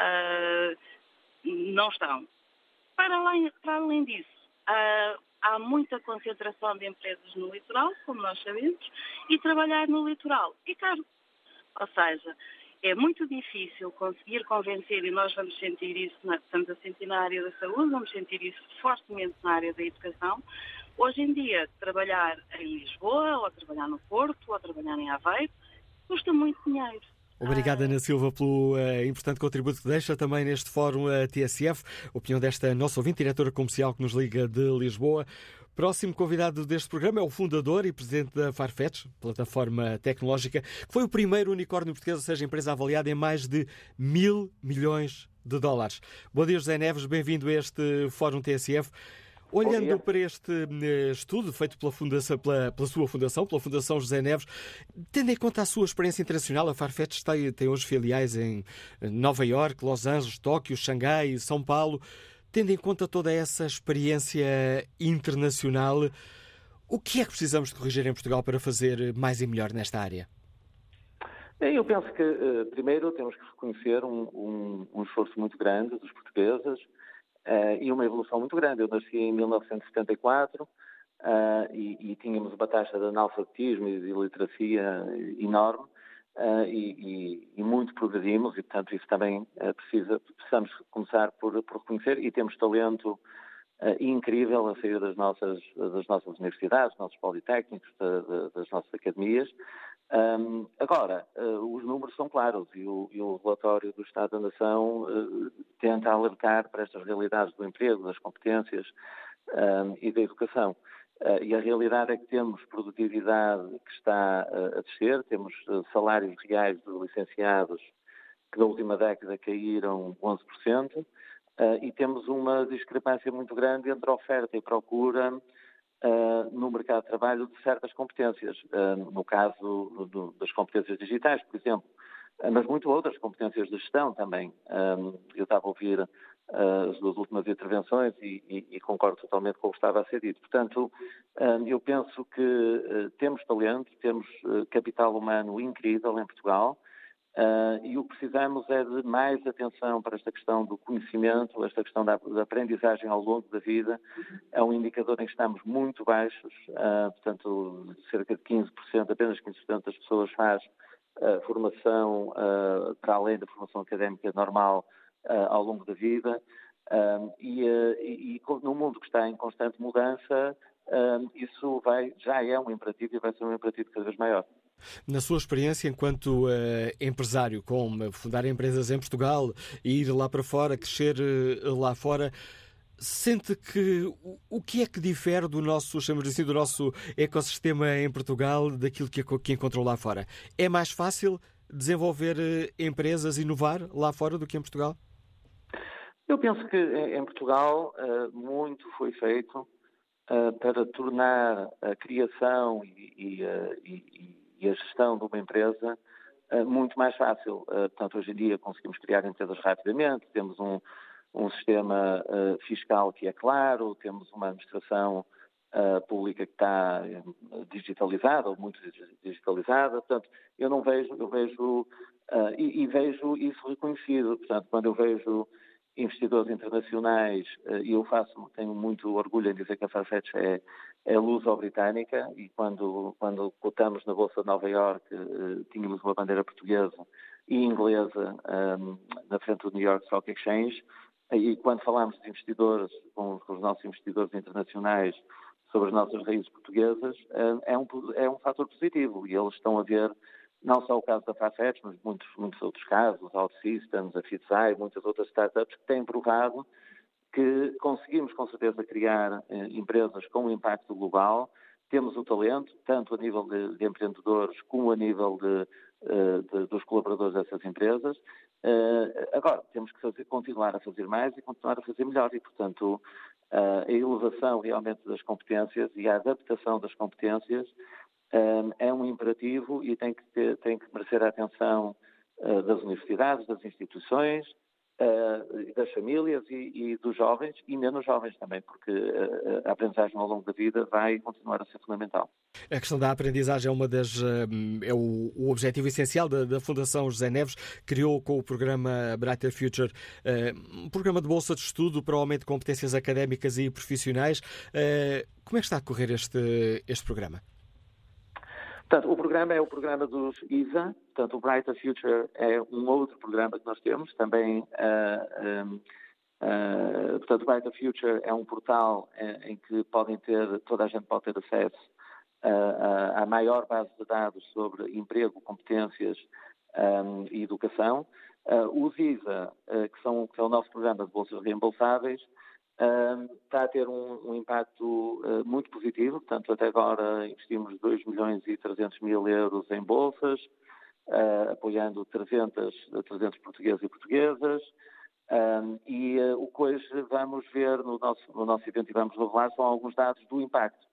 não estão. Para além disso, há muita concentração de empresas no litoral, como nós sabemos, e trabalhar no litoral é caro. Ou seja, é muito difícil conseguir convencer, e nós vamos sentir isso, estamos a sentir na área da saúde, vamos sentir isso fortemente na área da educação. Hoje em dia, trabalhar em Lisboa, ou trabalhar no Porto, ou trabalhar em Aveiro, custa muito dinheiro. Obrigado, Ana Silva, pelo importante contributo que deixa também neste Fórum TSF. Opinião desta nossa ouvinte, diretora comercial que nos liga de Lisboa. Próximo convidado deste programa é o fundador e presidente da Farfetch, plataforma tecnológica, que foi o primeiro unicórnio português, ou seja, empresa avaliada em mais de $1.000 milhões. Bom dia, José Neves, bem-vindo a este Fórum TSF. Olhando para este estudo feito pela sua fundação, pela Fundação José Neves, tendo em conta a sua experiência internacional, a Farfetch tem hoje filiais em Nova Iorque, Los Angeles, Tóquio, Xangai, São Paulo. Tendo em conta toda essa experiência internacional, o que é que precisamos de corrigir em Portugal para fazer mais e melhor nesta área? Eu penso que, primeiro, temos que reconhecer um esforço muito grande dos portugueses e uma evolução muito grande. Eu nasci em 1974 e tínhamos uma taxa de analfabetismo e de iliteracia enorme e muito progredimos e, portanto, isso também precisamos começar por reconhecer e temos talento incrível a sair das nossas universidades, dos nossos politécnicos, das nossas academias. Agora, os números são claros e o relatório do Estado da Nação tenta alertar para estas realidades do emprego, das competências e da educação. E a realidade é que temos produtividade que está a descer, temos salários reais dos licenciados que na última década caíram 11%, e temos uma discrepância muito grande entre oferta e procura no mercado de trabalho de certas competências, no caso das competências digitais, por exemplo, mas muito outras competências de gestão também. Eu estava a ouvir as duas últimas intervenções e concordo totalmente com o que estava a ser dito. Portanto, eu penso que temos talento, temos capital humano incrível em Portugal, e o que precisamos é de mais atenção para esta questão do conhecimento, esta questão da aprendizagem ao longo da vida. É um indicador em que estamos muito baixos, portanto, cerca de 15%, apenas 15% das pessoas faz formação para além da formação académica normal ao longo da vida. E num mundo que está em constante mudança, isso já é um imperativo e vai ser um imperativo cada vez maior. Na sua experiência enquanto empresário, como fundar empresas em Portugal e ir lá para fora, crescer lá fora, sente que o que é que difere do nosso, chamamos assim, do nosso ecossistema em Portugal daquilo que encontrou lá fora? É mais fácil desenvolver empresas, inovar lá fora do que em Portugal? Eu penso que em Portugal muito foi feito para tornar a criação e a gestão de uma empresa muito mais fácil. Portanto, hoje em dia conseguimos criar empresas rapidamente, temos um sistema fiscal que é claro, temos uma administração pública que está digitalizada, ou muito digitalizada. Portanto, eu vejo isso reconhecido. Portanto, quando eu vejo investidores internacionais, e tenho muito orgulho em dizer que a Farfetch é luso-britânica, e quando cotamos na Bolsa de Nova Iorque, tínhamos uma bandeira portuguesa e inglesa na frente do New York Stock Exchange, e quando falamos de investidores, com os nossos investidores internacionais, sobre as nossas raízes portuguesas, é um fator positivo, e eles estão a ver não só o caso da Farfetch, mas muitos outros casos, a OutSystems, a Fitsai, muitas outras startups que têm provado que conseguimos com certeza criar empresas com impacto global, temos o talento, tanto a nível de empreendedores como a nível dos colaboradores dessas empresas. Agora, temos que continuar a fazer mais e continuar a fazer melhor, e portanto a elevação realmente das competências e a adaptação das competências é um imperativo e tem que merecer a atenção das universidades, das instituições, das famílias e dos jovens, e menos jovens também, porque a aprendizagem ao longo da vida vai continuar a ser fundamental. A questão da aprendizagem é o objetivo essencial da Fundação José Neves. Criou com o programa Brighter Future um programa de bolsa de estudo para o aumento de competências académicas e profissionais. Como é que está a correr este programa? Portanto, o programa é o programa dos ISA, portanto, o Brighter Future é um outro programa que nós temos, também, portanto, o Brighter Future é um portal em que toda a gente pode ter acesso à maior base de dados sobre emprego, competências e educação. Os ISA, que é o nosso programa de bolsas reembolsáveis, está a ter um impacto muito positivo. Portanto, até agora investimos 2.300.000 euros em bolsas, apoiando 300 portugueses e portuguesas, e o que hoje vamos ver no nosso evento e vamos revelar são alguns dados do impacto.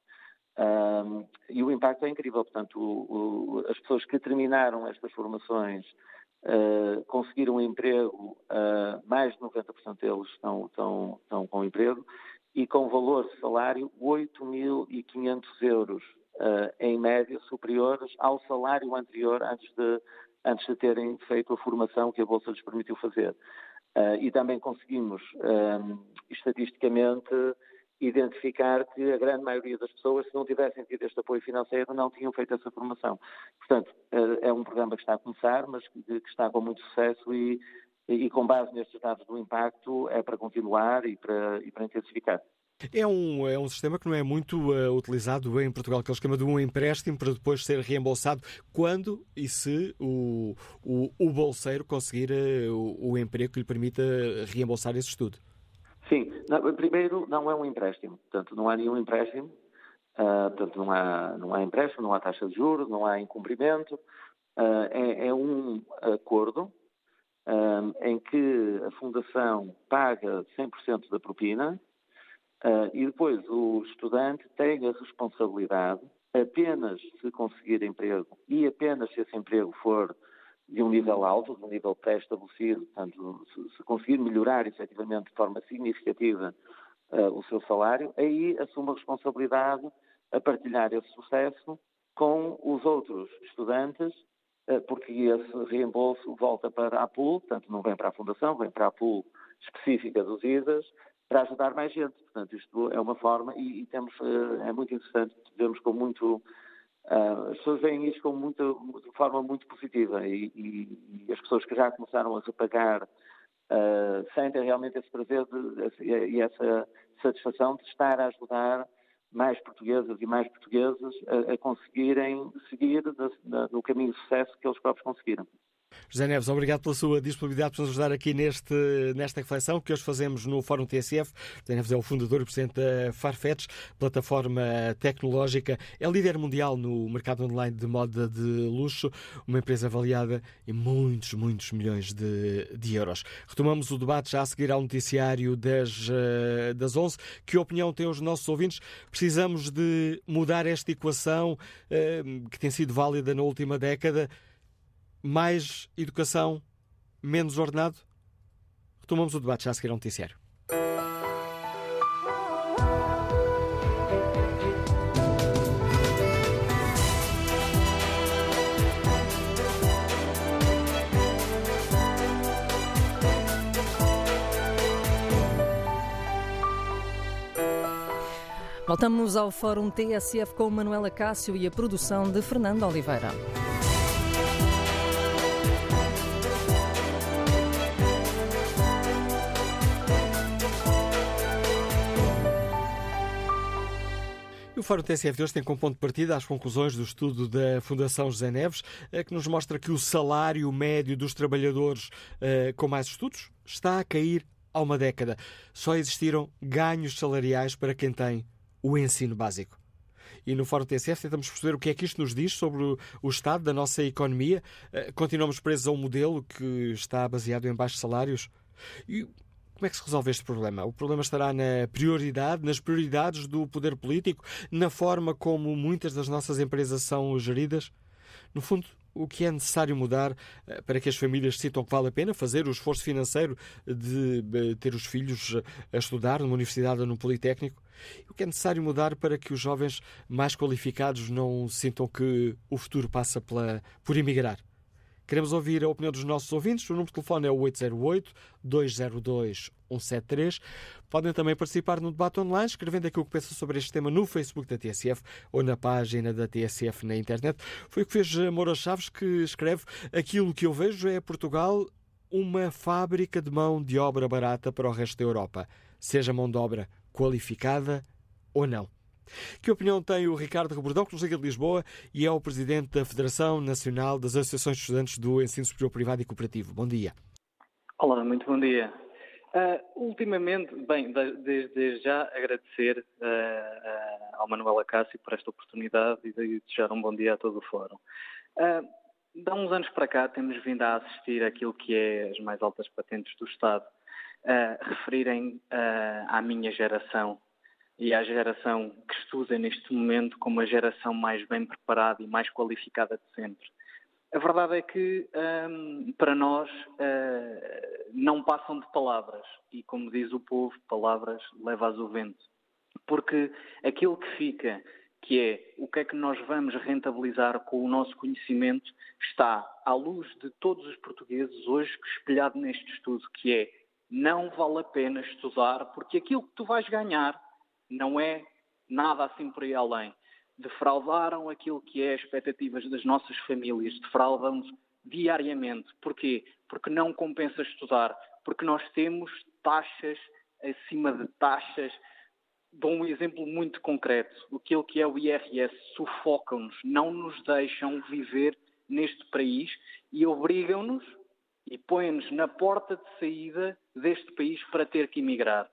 E o impacto é incrível. Portanto, as pessoas que terminaram estas formações conseguiram um emprego, mais de 90% deles estão com emprego, e com valor de salário 8.500 euros, em média, superiores ao salário anterior antes de terem feito a formação que a Bolsa lhes permitiu fazer. E também conseguimos, estatisticamente, identificar que a grande maioria das pessoas, se não tivessem tido este apoio financeiro, não tinham feito essa formação. Portanto, é um programa que está a começar, mas que está com muito sucesso e com base nestes dados do impacto, é para continuar e para intensificar. É um sistema que não é muito utilizado em Portugal, que é o esquema de um empréstimo para depois ser reembolsado quando e se o bolseiro conseguir o emprego que lhe permita reembolsar esse estudo. Sim, primeiro não é um empréstimo, portanto não há nenhum empréstimo, portanto não há empréstimo, não há taxa de juros, não há incumprimento, é um acordo em que a Fundação paga 100% da propina e depois o estudante tem a responsabilidade, apenas se conseguir emprego e apenas se esse emprego for de um nível alto, de um nível pré-estabelecido, portanto, se conseguir melhorar efetivamente de forma significativa o seu salário, aí assume a responsabilidade a partilhar esse sucesso com os outros estudantes, porque esse reembolso volta para a pool, portanto não vem para a Fundação, vem para a pool específica dos ISAs, para ajudar mais gente. Portanto, isto é uma forma, e temos, é muito interessante, vemos com muito... as pessoas veem isto de forma muito positiva e as pessoas que já começaram a repagar sentem realmente esse prazer e essa satisfação de estar a ajudar mais portuguesas e mais portugueses a conseguirem seguir no caminho de sucesso que eles próprios conseguiram. José Neves, obrigado pela sua disponibilidade para nos ajudar aqui nesta reflexão que hoje fazemos no Fórum TSF. José Neves é o fundador e presidente da Farfetch, plataforma tecnológica, é líder mundial no mercado online de moda de luxo, uma empresa avaliada em muitos milhões de euros. Retomamos o debate já a seguir ao noticiário das 11. Que opinião têm os nossos ouvintes? Precisamos de mudar esta equação que tem sido válida na última década? Mais educação, menos ordenado? retomamos o debate já a seguir ao noticiário. Voltamos ao Fórum TSF com Manuela Cássio e a produção de Fernando Oliveira. O Fórum TSF de hoje tem como ponto de partida as conclusões do estudo da Fundação José Neves, que nos mostra que o salário médio dos trabalhadores com mais estudos está a cair há uma década. Só existiram ganhos salariais para quem tem o ensino básico. E no Fórum TSF tentamos perceber o que é que isto nos diz sobre o estado da nossa economia. Continuamos presos a um modelo que está baseado em baixos salários? E como é que se resolve este problema? O problema estará na prioridade, nas prioridades do poder político, na forma como muitas das nossas empresas são geridas? No fundo, o que é necessário mudar para que as famílias sintam que vale a pena fazer o esforço financeiro de ter os filhos a estudar numa universidade ou num politécnico? O que é necessário mudar para que os jovens mais qualificados não sintam que o futuro passa por emigrar? Queremos ouvir a opinião dos nossos ouvintes. O número de telefone é o 808-202-173. Podem também participar no debate online, escrevendo aquilo que pensam sobre este tema no Facebook da TSF ou na página da TSF na internet. Foi o que fez Moura Chaves, que escreve: aquilo que eu vejo é Portugal uma fábrica de mão de obra barata para o resto da Europa, seja mão de obra qualificada ou não. Que opinião tem o Ricardo Rebordão, que nos liga de Lisboa e é o presidente da Federação Nacional das Associações de Estudantes do Ensino Superior Privado e Cooperativo? Bom dia. Olá, muito bom dia. Ultimamente, desde já agradecer ao Manuela Cássio por esta oportunidade e desejar um bom dia a todo o Fórum. De há uns anos para cá temos vindo a assistir àquilo que é as mais altas patentes do Estado referirem à minha geração e à geração que estuda neste momento como a geração mais bem preparada e mais qualificada de sempre. A verdade é que, para nós, não passam de palavras. E, como diz o povo, palavras leva-as o vento. Porque aquilo que fica, que é o que é que nós vamos rentabilizar com o nosso conhecimento, está à luz de todos os portugueses hoje espelhado neste estudo, que é: não vale a pena estudar, porque aquilo que tu vais ganhar não é nada assim por aí além. Defraudaram aquilo que é as expectativas das nossas famílias, defraudam-nos diariamente. Porquê? Porque não compensa estudar, porque nós temos taxas acima de taxas. Dou um exemplo muito concreto. Aquilo que é o IRS sufocam-nos, não nos deixam viver neste país e obrigam-nos e põem-nos na porta de saída deste país para ter que emigrar.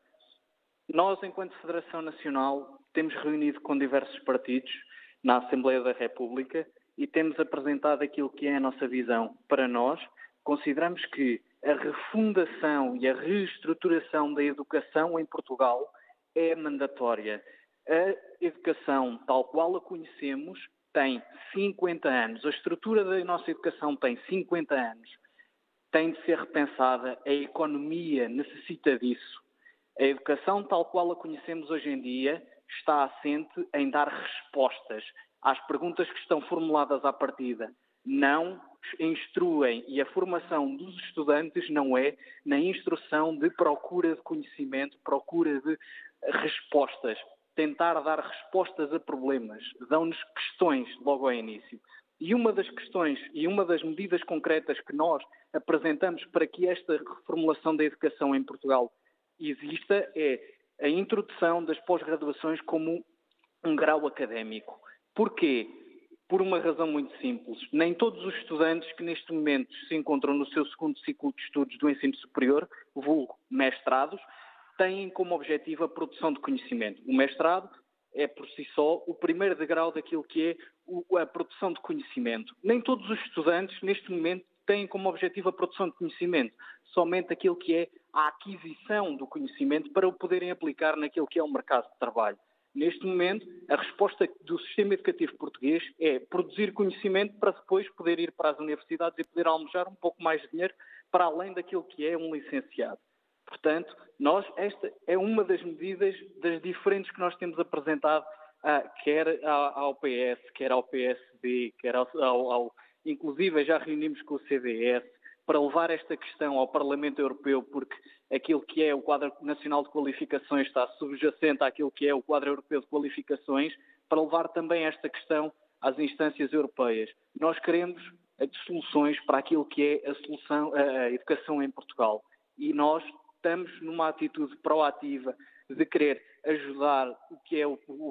Nós, enquanto Federação Nacional, temos reunido com diversos partidos na Assembleia da República e temos apresentado aquilo que é a nossa visão. Para nós, consideramos que a refundação e a reestruturação da educação em Portugal é mandatória. A educação, tal qual a conhecemos, tem 50 anos. A estrutura da nossa educação tem 50 anos. Tem de ser repensada. A economia necessita disso. A educação, tal qual a conhecemos hoje em dia, está assente em dar respostas às perguntas que estão formuladas à partida. Não instruem, e a formação dos estudantes não é na instrução de procura de conhecimento, procura de respostas. Tentar dar respostas a problemas. Dão-nos questões logo ao início. E uma das questões e uma das medidas concretas que nós apresentamos para que esta reformulação da educação em Portugal exista é a introdução das pós-graduações como um grau académico. Porquê? Por uma razão muito simples. Nem todos os estudantes que neste momento se encontram no seu segundo ciclo de estudos do ensino superior, vulgo mestrados, têm como objetivo a produção de conhecimento. O mestrado é por si só o primeiro degrau daquilo que é a produção de conhecimento. Nem todos os estudantes neste momento têm como objetivo a produção de conhecimento, somente aquilo que é a aquisição do conhecimento para o poderem aplicar naquilo que é o mercado de trabalho. Neste momento, a resposta do sistema educativo português é produzir conhecimento para depois poder ir para as universidades e poder almejar um pouco mais de dinheiro para além daquilo que é um licenciado. Portanto, esta é uma das medidas das diferentes que nós temos apresentado, quer ao PS, quer ao PSD, quer inclusive já reunimos com o CDS, para levar esta questão ao Parlamento Europeu, porque aquilo que é o quadro nacional de qualificações está subjacente àquilo que é o quadro europeu de qualificações, para levar também esta questão às instâncias europeias. Nós queremos soluções para aquilo que é a educação em Portugal. E nós estamos numa atitude proativa de querer ajudar o que é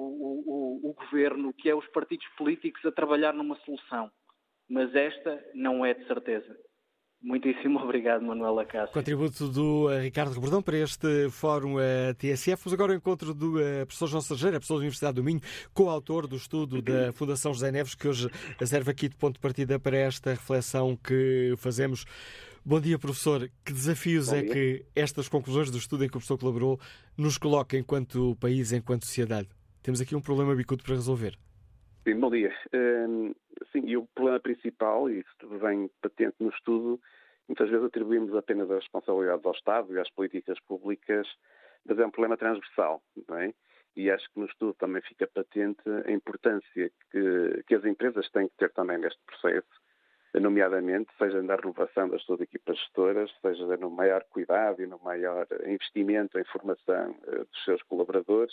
o governo, o que é os partidos políticos a trabalhar numa solução. Mas esta não é de certeza. Muitíssimo obrigado, Manuela Cássio. Contributo do Ricardo Rebordão para este Fórum TSF. Vamos agora ao encontro do professor João Sergeira, professor da Universidade do Minho, coautor do estudo da Fundação José Neves, que hoje serve aqui de ponto de partida para esta reflexão que fazemos. Bom dia, professor. Que desafios é que estas conclusões do estudo em que o professor colaborou nos colocam enquanto país, enquanto sociedade? Temos aqui um problema bicudo para resolver. Sim, bom dia. Sim, e o problema principal, e isso tudo vem patente no estudo, muitas vezes atribuímos apenas a responsabilidade ao Estado e às políticas públicas, mas é um problema transversal, não é? E acho que no estudo também fica patente a importância que as empresas têm que ter também neste processo, nomeadamente, seja na renovação das suas equipas gestoras, seja no maior cuidado e no maior investimento em formação dos seus colaboradores,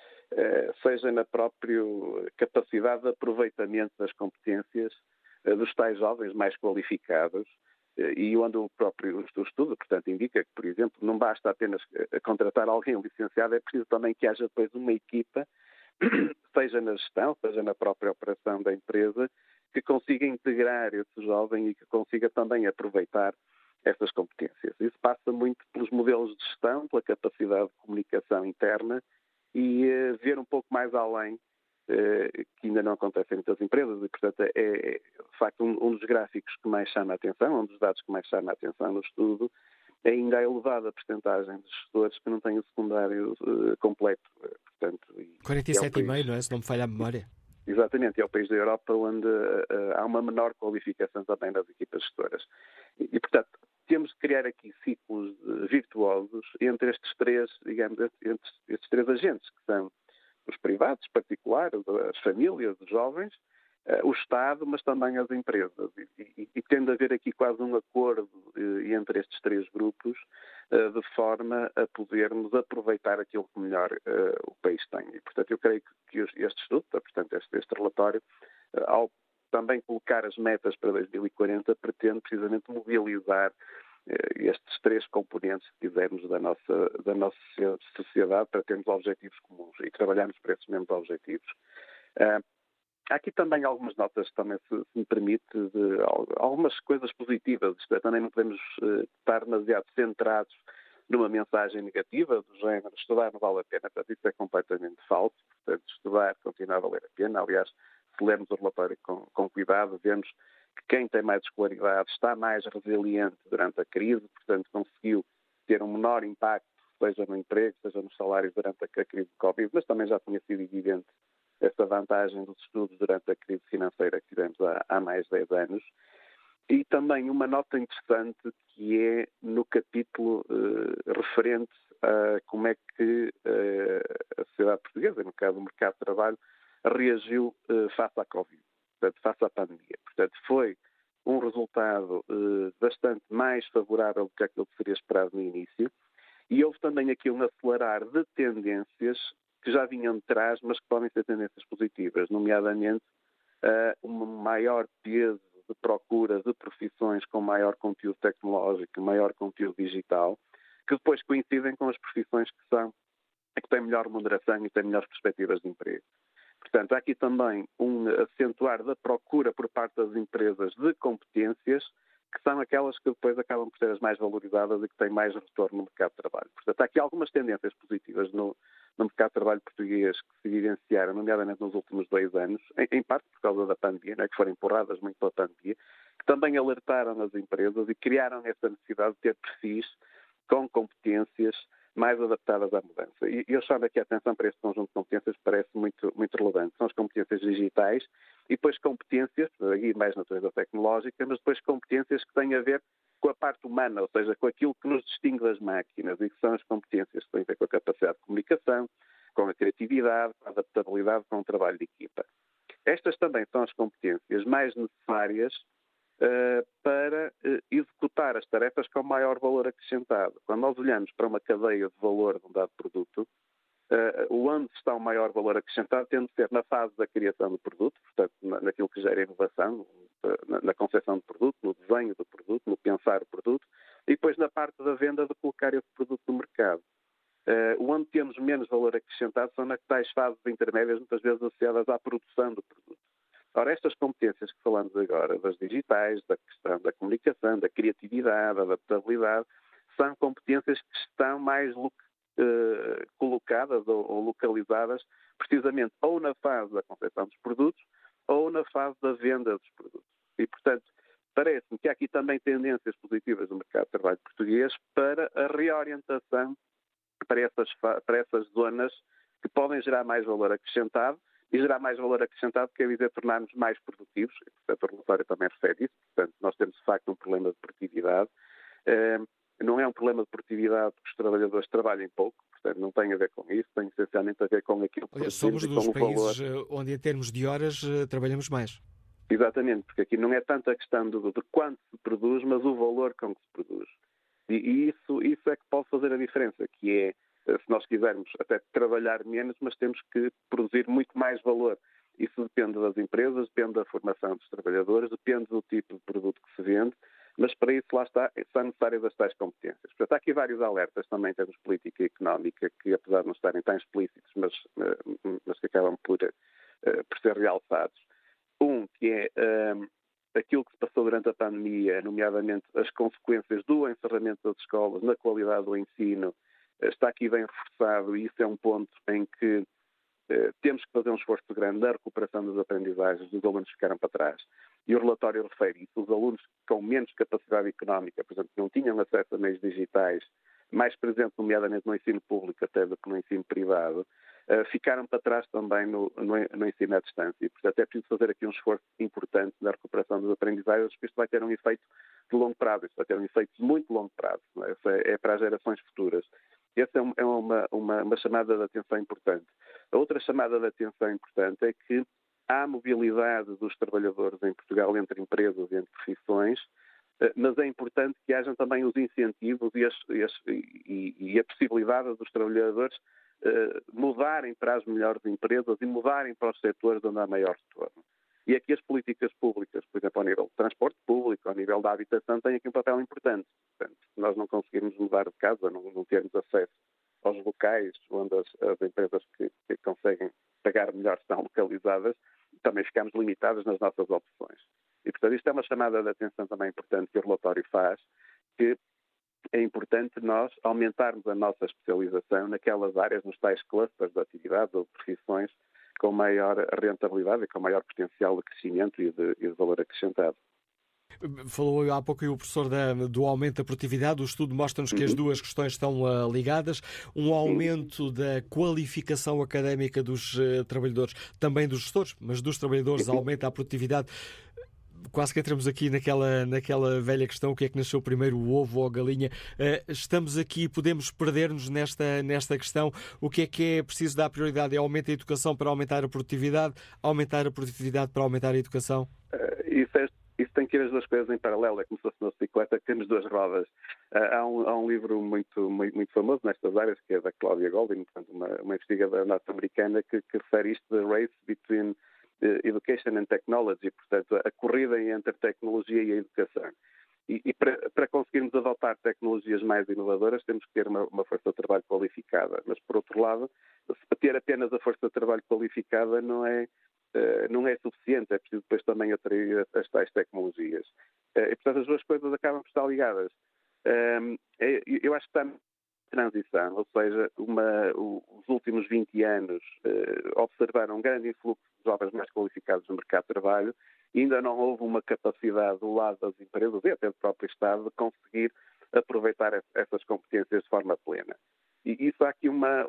seja na própria capacidade de aproveitamento das competências dos tais jovens mais qualificados, e onde o próprio estudo, portanto, indica que, por exemplo, não basta apenas contratar alguém licenciado, é preciso também que haja depois uma equipa, seja na gestão, seja na própria operação da empresa, que consiga integrar esse jovem e que consiga também aproveitar essas competências. Isso passa muito pelos modelos de gestão, pela capacidade de comunicação interna e ver um pouco mais além, que ainda não acontece em muitas empresas, e, portanto, é de facto um dos gráficos que mais chama a atenção, um dos dados que mais chama a atenção no estudo, é ainda a elevada percentagem de gestores que não têm o secundário completo. Portanto, 47,5%, não é? Se não me falha a memória. Exatamente, é o país da Europa onde há uma menor qualificação também das equipas gestoras. E, portanto, temos de criar aqui ciclos virtuosos entre estes três, digamos, entre estes três agentes, que são os privados, particulares, as famílias, os jovens, o Estado, mas também as empresas. E tende a haver aqui quase um acordo entre estes três grupos, de forma a podermos aproveitar aquilo que melhor o país tem. E, portanto, eu creio que este estudo, portanto, este relatório, ao também colocar as metas para 2040, pretende precisamente mobilizar estes três componentes, se quisermos, da nossa sociedade, para termos objetivos comuns e trabalharmos para esses mesmos objetivos. Há aqui também algumas notas, também, se me permite, de algumas coisas positivas. Isto é, também não podemos estar demasiado centrados numa mensagem negativa do género estudar não vale a pena. Portanto, isso é completamente falso. Portanto, estudar continua a valer a pena. Aliás, se lermos o relatório com cuidado, vemos que quem tem mais escolaridade está mais resiliente durante a crise, portanto, conseguiu ter um menor impacto, seja no emprego, seja nos salários durante a crise de Covid, mas também já tinha sido evidente essa vantagem dos estudos durante a crise financeira que tivemos há mais de 10 anos. E também uma nota interessante que é no capítulo referente a como é que a sociedade portuguesa, no caso o mercado de trabalho, reagiu face à Covid, portanto, face à pandemia. Portanto, foi um resultado bastante mais favorável do que aquilo que seria esperado no início, e houve também aqui um acelerar de tendências que já vinham de trás, mas que podem ser tendências positivas, nomeadamente um maior peso de procura de profissões com maior conteúdo tecnológico, maior conteúdo digital, que depois coincidem com as profissões que têm melhor remuneração e têm melhores perspectivas de emprego. Portanto, há aqui também um acentuar da procura por parte das empresas de competências, que são aquelas que depois acabam por ser as mais valorizadas e que têm mais retorno no mercado de trabalho. Portanto, há aqui algumas tendências positivas no mercado de trabalho português que se evidenciaram, nomeadamente nos últimos 2 anos, em parte por causa da pandemia, que foram empurradas muito pela pandemia, que também alertaram as empresas e criaram essa necessidade de ter perfis com competências mais adaptadas à mudança. E eu chamo aqui a atenção para este conjunto de competências que parece muito, muito relevante. São as competências digitais e depois competências, aí mais natureza tecnológica, mas depois competências que têm a ver com a parte humana, ou seja, com aquilo que nos distingue das máquinas, e que são as competências que têm a ver com a capacidade de comunicação, com a criatividade, com a adaptabilidade, com o trabalho de equipa. Estas também são as competências mais necessárias para executar as tarefas com maior valor acrescentado. Quando nós olhamos para uma cadeia de valor de um dado produto, onde está o maior valor acrescentado tende a ser na fase da criação do produto, portanto, naquilo que gera inovação, na concepção do produto, no desenho do produto, no pensar o produto, e depois na parte da venda de colocar esse produto no mercado. Onde temos menos valor acrescentado são nas tais fases intermédias, muitas vezes associadas à produção do produto. Ora, estas competências que falamos agora, das digitais, da questão da comunicação, da criatividade, da adaptabilidade, são competências que estão mais colocadas ou localizadas precisamente ou na fase da concepção dos produtos ou na fase da venda dos produtos. E, portanto, parece-me que há aqui também tendências positivas no mercado de trabalho português para a reorientação para essas zonas que podem gerar mais valor acrescentado, e gerar mais valor acrescentado quer dizer tornar-nos mais produtivos, o setor relatório também refere isso, portanto nós temos de facto um problema de produtividade, não é um problema de produtividade porque os trabalhadores trabalhem pouco, portanto não tem a ver com isso, tem essencialmente a ver com aquilo que produzimos e com o valor. Somos dos países onde em termos de horas trabalhamos mais. Exatamente, porque aqui não é tanto a questão de quanto se produz, mas o valor com que se produz. E isso é que pode fazer a diferença, que é, se nós quisermos até trabalhar menos, mas temos que produzir muito mais valor. Isso depende das empresas, depende da formação dos trabalhadores, depende do tipo de produto que se vende, mas para isso lá está, são necessárias as tais competências. Portanto, há aqui vários alertas também em termos de política e económica, que apesar de não estarem tão explícitos, mas que acabam por ser realçados. Que é aquilo que se passou durante a pandemia, nomeadamente as consequências do encerramento das escolas na qualidade do ensino, está aqui bem reforçado e isso é um ponto em que temos que fazer um esforço grande na recuperação das aprendizagens dos alunos que ficaram para trás. E o relatório refere isso. Os alunos com menos capacidade económica, por exemplo, que não tinham acesso a meios digitais, mais presentes, nomeadamente no ensino público até do que no ensino privado, ficaram para trás também no ensino à distância. E, portanto, é preciso fazer aqui um esforço importante na recuperação das aprendizagens, porque isto vai ter um efeito de longo prazo, isto vai ter um efeito de muito longo prazo. Não é? Isso é para as gerações futuras. Essa é uma chamada de atenção importante. A outra chamada de atenção importante é que há mobilidade dos trabalhadores em Portugal entre empresas e entre profissões, mas é importante que hajam também os incentivos e a possibilidade dos trabalhadores mudarem para as melhores empresas e mudarem para os setores onde há maior retorno. E aqui as políticas públicas, por exemplo, ao nível do transporte público, ao nível da habitação, têm aqui um papel importante. Portanto, se nós não conseguirmos mudar de casa, não termos acesso aos locais onde as empresas que conseguem pagar melhor estão localizadas, também ficamos limitados nas nossas opções. E, portanto, isto é uma chamada de atenção também importante que o relatório faz, que é importante nós aumentarmos a nossa especialização naquelas áreas, nos tais clusters de atividades ou de profissões com maior rentabilidade e com maior potencial de crescimento e de valor acrescentado. Falou há pouco o professor do aumento da produtividade. O estudo mostra-nos que as duas questões estão ligadas. Um aumento da qualificação académica dos trabalhadores, também dos gestores, mas dos trabalhadores, aumenta a produtividade. Quase que entramos aqui naquela velha questão, o que é que nasceu primeiro, o ovo ou a galinha? Estamos aqui, podemos perder-nos nesta questão. O que é preciso dar prioridade? É aumentar a educação para aumentar a produtividade para aumentar a educação? Isso tem que ir as duas coisas em paralelo, é como se fosse uma bicicleta que temos duas rodas. Há um livro muito famoso nestas áreas, que é da Claudia Goldin, portanto, uma investigadora norte-americana, que refere isto de race between education and technology, portanto, a corrida entre a tecnologia e a educação. E para conseguirmos adotar tecnologias mais inovadoras, temos que ter uma força de trabalho qualificada. Mas, por outro lado, ter apenas a força de trabalho qualificada não é suficiente, é preciso depois também atrair as tais tecnologias. E, portanto, as duas coisas acabam por estar ligadas. Eu acho que está em transição, ou seja, os últimos 20 anos observaram um grande influxo de jovens mais qualificados no mercado de trabalho e ainda não houve uma capacidade do lado das empresas e até do próprio Estado de conseguir aproveitar essas competências de forma plena. E isso há aqui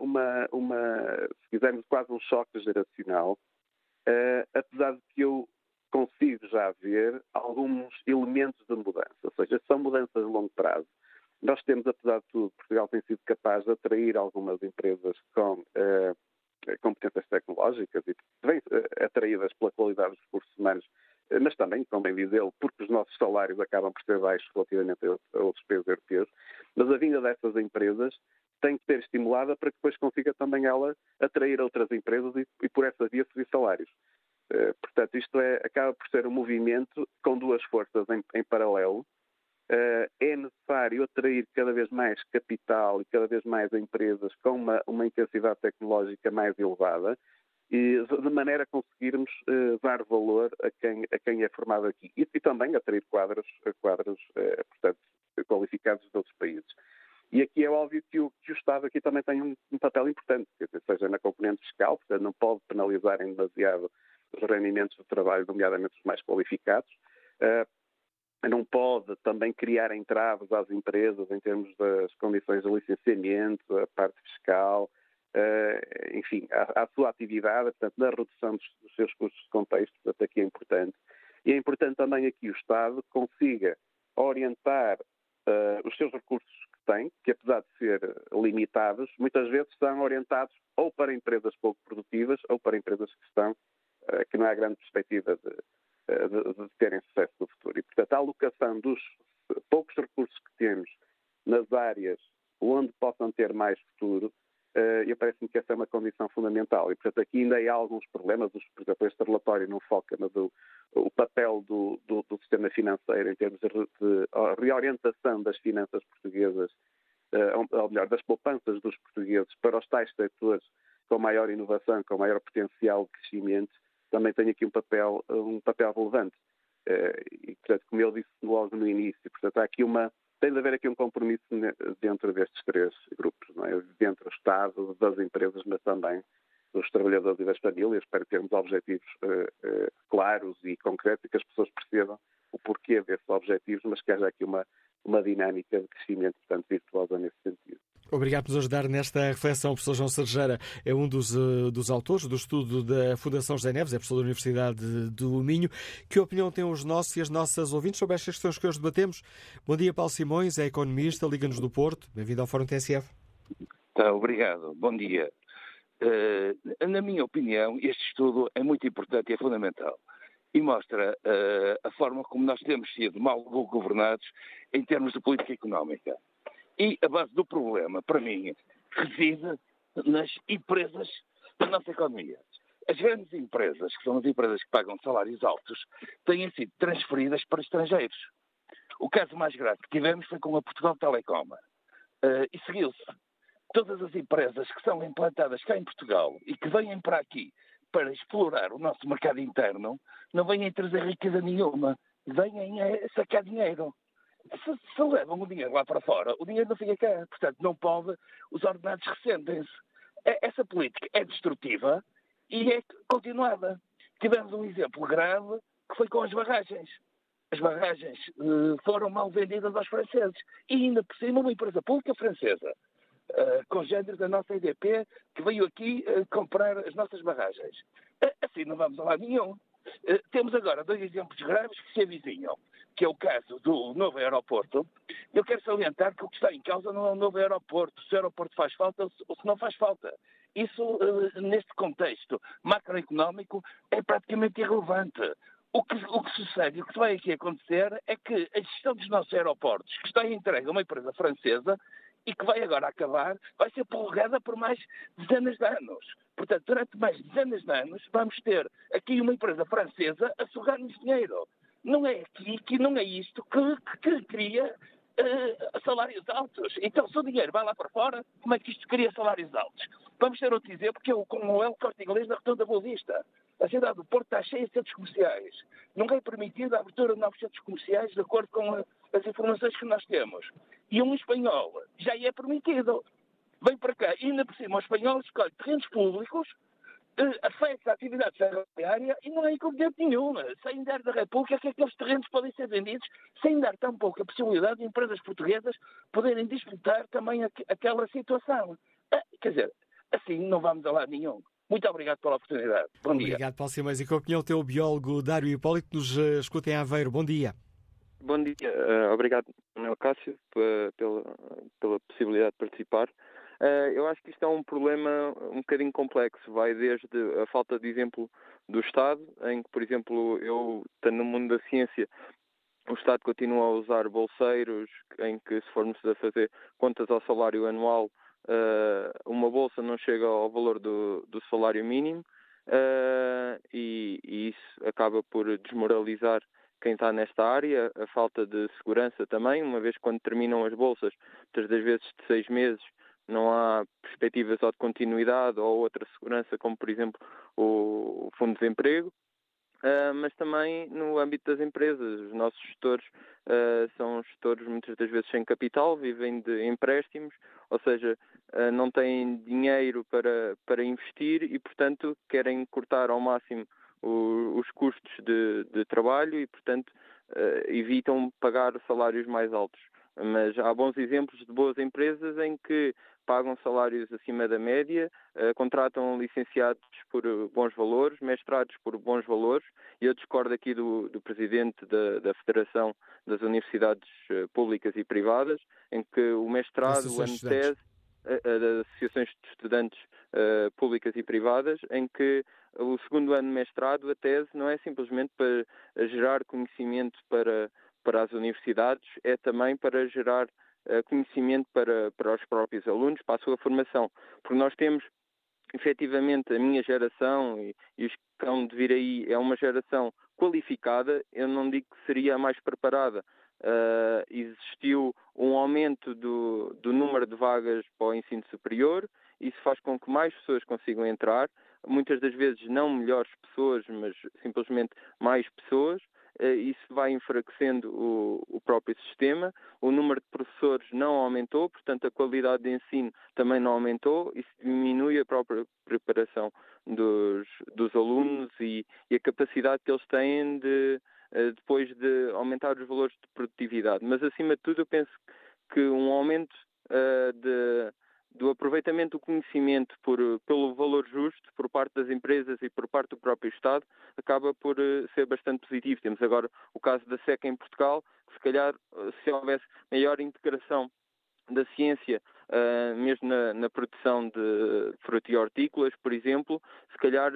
se quisermos, quase um choque geracional, apesar de que eu consigo já ver alguns elementos de mudança, ou seja, são mudanças de longo prazo. Nós temos, apesar de tudo, Portugal tem sido capaz de atrair algumas empresas com competências tecnológicas e bem atraídas pela qualidade dos recursos humanos, mas também, convém dizê-lo, porque os nossos salários acabam por ser baixos relativamente a outros países europeus. Mas a vinda dessas empresas tem que ser estimulada para que depois consiga também ela atrair outras empresas e por essa via subir salários. Portanto, isto acaba por ser um movimento com duas forças em paralelo. É necessário atrair cada vez mais capital e cada vez mais empresas com uma intensidade tecnológica mais elevada, e de maneira a conseguirmos dar valor a quem é formado aqui. E também atrair quadros portanto, qualificados de outros países. E aqui é óbvio que o Estado aqui também tem um papel importante, seja na componente fiscal, portanto não pode penalizar em demasiado os rendimentos do trabalho, nomeadamente os mais qualificados. Não pode também criar entraves às empresas em termos das condições de licenciamento, a parte fiscal, enfim, à sua atividade, portanto, na redução dos seus custos de contexto, portanto, aqui é importante. E é importante também aqui o Estado consiga orientar os seus recursos que tem, que apesar de ser limitados, muitas vezes são orientados ou para empresas pouco produtivas ou para empresas que não há grande perspectiva de terem sucesso no futuro. E, portanto, a alocação dos poucos recursos que temos nas áreas onde possam ter mais futuro, parece-me que essa é uma condição fundamental. E, portanto, aqui ainda há alguns problemas. Por exemplo, este relatório não foca o papel do sistema financeiro em termos de reorientação das finanças portuguesas, ou melhor, das poupanças dos portugueses para os tais setores com maior inovação, com maior potencial de crescimento, também tem aqui um papel relevante. E, portanto, como eu disse logo no início, portanto, tem de haver aqui um compromisso dentro destes três grupos, não é? Dentro do Estado, das empresas, mas também dos trabalhadores e das famílias, para termos objetivos claros e concretos e que as pessoas percebam o porquê desses objetivos, mas que haja aqui uma dinâmica de crescimento, portanto, virtuosa nesse sentido. Obrigado por nos ajudar nesta reflexão. O professor João Cerejeira é um dos autores do estudo da Fundação José Neves, é professor da Universidade do Minho. Que opinião têm os nossos e as nossas ouvintes sobre estas questões que hoje debatemos? Bom dia, Paulo Simões, é economista, Liga-nos do Porto. Bem-vindo ao Fórum TSF. Obrigado. Bom dia. Na minha opinião, este estudo é muito importante e é fundamental. E mostra a forma como nós temos sido mal governados em termos de política económica. E a base do problema, para mim, reside nas empresas da nossa economia. As grandes empresas, que são as empresas que pagam salários altos, têm sido transferidas para estrangeiros. O caso mais grave que tivemos foi com a Portugal Telecom. E seguiu-se. Todas as empresas que são implantadas cá em Portugal e que vêm para aqui para explorar o nosso mercado interno, não vêm trazer riqueza nenhuma. Vêm a sacar dinheiro. Se levam o dinheiro lá para fora, o dinheiro não fica cá. Portanto, não pode, os ordenados ressentem-se. Essa política é destrutiva e é continuada. Tivemos um exemplo grave que foi com as barragens. As barragens foram mal vendidas aos franceses. E ainda por cima uma empresa pública francesa, congênere da nossa EDP, que veio aqui comprar as nossas barragens. Assim não vamos a lado nenhum. Temos agora dois exemplos graves que se avizinham, que é o caso do novo aeroporto. Eu quero salientar que o que está em causa não é o novo aeroporto, se o aeroporto faz falta ou se não faz falta. Isso, neste contexto macroeconómico, é praticamente irrelevante. O que sucede, o que vai aqui acontecer é que a gestão dos nossos aeroportos, que está entregue a uma empresa francesa e que vai agora acabar, vai ser prorrogada por mais dezenas de anos. Portanto, durante mais dezenas de anos, vamos ter aqui uma empresa francesa a sugar-nos dinheiro. Não é que não é isto que cria salários altos. Então, se o dinheiro vai lá para fora, como é que isto cria salários altos? Vamos ter outro exemplo, que é como o El Corte Inglês na Rotunda Boa Vista. A cidade do Porto está cheia de centros comerciais. Não é permitida a abertura de novos centros comerciais de acordo com as informações que nós temos. E um espanhol já é permitido. Vem para cá e ainda por cima o espanhol escolhe terrenos públicos afeta a atividade ferroviária e não é inconveniente nenhum. Sem dar da República, que aqueles terrenos podem ser vendidos, sem dar tampouco a possibilidade de empresas portuguesas poderem disputar também aquela situação. Quer dizer, assim não vamos a lado nenhum. Muito obrigado pela oportunidade. Bom dia. Obrigado, Paulo Simões. E com a opinião do teu biólogo Dário Hipólito, que nos escuta em Aveiro. Bom dia. Bom dia. Obrigado, Manuel Cássio, pela possibilidade de participar. Eu acho que isto é um problema um bocadinho complexo. Vai desde a falta de exemplo do Estado, em que, por exemplo, eu, estando no mundo da ciência, o Estado continua a usar bolseiros, em que, se formos a fazer contas ao salário anual, uma bolsa não chega ao valor do salário mínimo, e isso acaba por desmoralizar quem está nesta área. A falta de segurança também, uma vez que quando terminam as bolsas, muitas das vezes de 6 meses, não há perspectivas ou de continuidade ou outra segurança, como por exemplo o Fundo de Desemprego. Mas também no âmbito das empresas. Os nossos gestores são gestores muitas das vezes sem capital, vivem de empréstimos, ou seja, não têm dinheiro para investir e, portanto, querem cortar ao máximo os custos de trabalho e, portanto, evitam pagar salários mais altos. Mas há bons exemplos de boas empresas em que pagam salários acima da média, contratam licenciados por bons valores, mestrados por bons valores, e eu discordo aqui do presidente da Federação das Universidades Públicas e Privadas, em que o mestrado, o ano de tese, das associações de estudantes públicas e privadas, em que o segundo ano de mestrado, a tese, não é simplesmente para gerar conhecimento para as universidades, é também para gerar conhecimento para os próprios alunos, para a sua formação. Porque nós temos, efetivamente, a minha geração e os que hão de vir aí é uma geração qualificada. Eu não digo que seria a mais preparada. Existiu um aumento do número de vagas para o ensino superior. Isso faz com que mais pessoas consigam entrar. Muitas das vezes não melhores pessoas, mas simplesmente mais pessoas. Isso vai enfraquecendo o próprio sistema. O número de professores não aumentou, portanto a qualidade de ensino também não aumentou. Isso diminui a própria preparação dos alunos e a capacidade que eles têm depois de aumentar os valores de produtividade. Mas acima de tudo eu penso que um aumento do aproveitamento do conhecimento pelo valor justo por parte das empresas e por parte do próprio Estado acaba por ser bastante positivo. Temos agora o caso da SECA em Portugal, que se calhar se houvesse maior integração da ciência, mesmo na produção de frutos e hortícolas, por exemplo, se calhar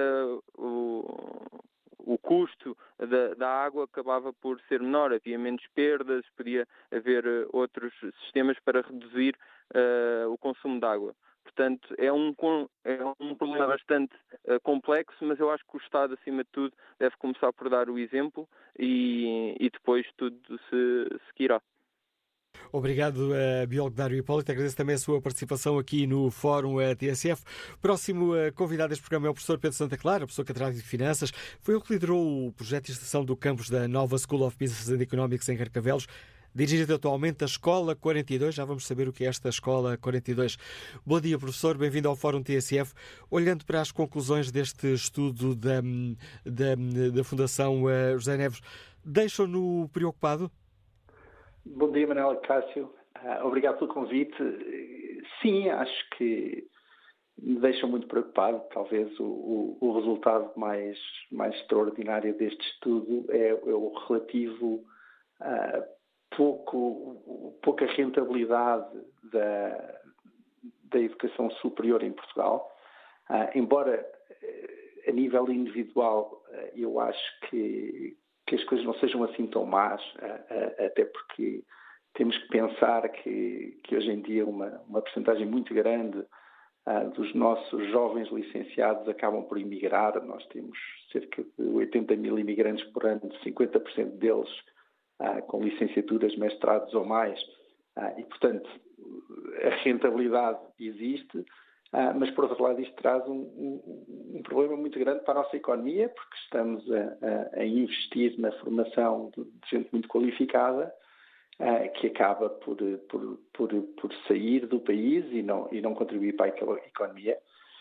o custo da água acabava por ser menor, havia menos perdas, podia haver outros sistemas para reduzir o consumo de água. Portanto, é um problema bastante complexo, mas eu acho que o Estado, acima de tudo, deve começar por dar o exemplo e depois tudo se seguirá. Obrigado, biólogo Dário Hipólito. Agradeço também a sua participação aqui no Fórum TSF. Próximo convidado deste programa é o professor Pedro Santa Clara, professor catedrático de Finanças. Foi ele que liderou o projeto de extensão do campus da Nova School of Business and Economics em Carcavelos, dirigido atualmente a Escola 42. Já vamos saber o que é esta Escola 42. Bom dia, professor. Bem-vindo ao Fórum TSF. Olhando para as conclusões deste estudo da Fundação José Neves, deixam-no preocupado? Bom dia, Manuel Cássio. Obrigado pelo convite. Sim, acho que me deixa muito preocupado. Talvez o resultado mais extraordinário deste estudo é o relativo a pouca rentabilidade da educação superior em Portugal. Embora, a nível individual, eu acho que as coisas não sejam assim tão más, até porque temos que pensar que hoje em dia uma percentagem muito grande dos nossos jovens licenciados acabam por emigrar. Nós temos cerca de 80 mil imigrantes por ano, 50% deles com licenciaturas, mestrados ou mais, e portanto a rentabilidade existe. Mas, por outro lado, isto traz um problema muito grande para a nossa economia, porque estamos a investir na formação de gente muito qualificada, que acaba por sair do país e não contribuir para a economia.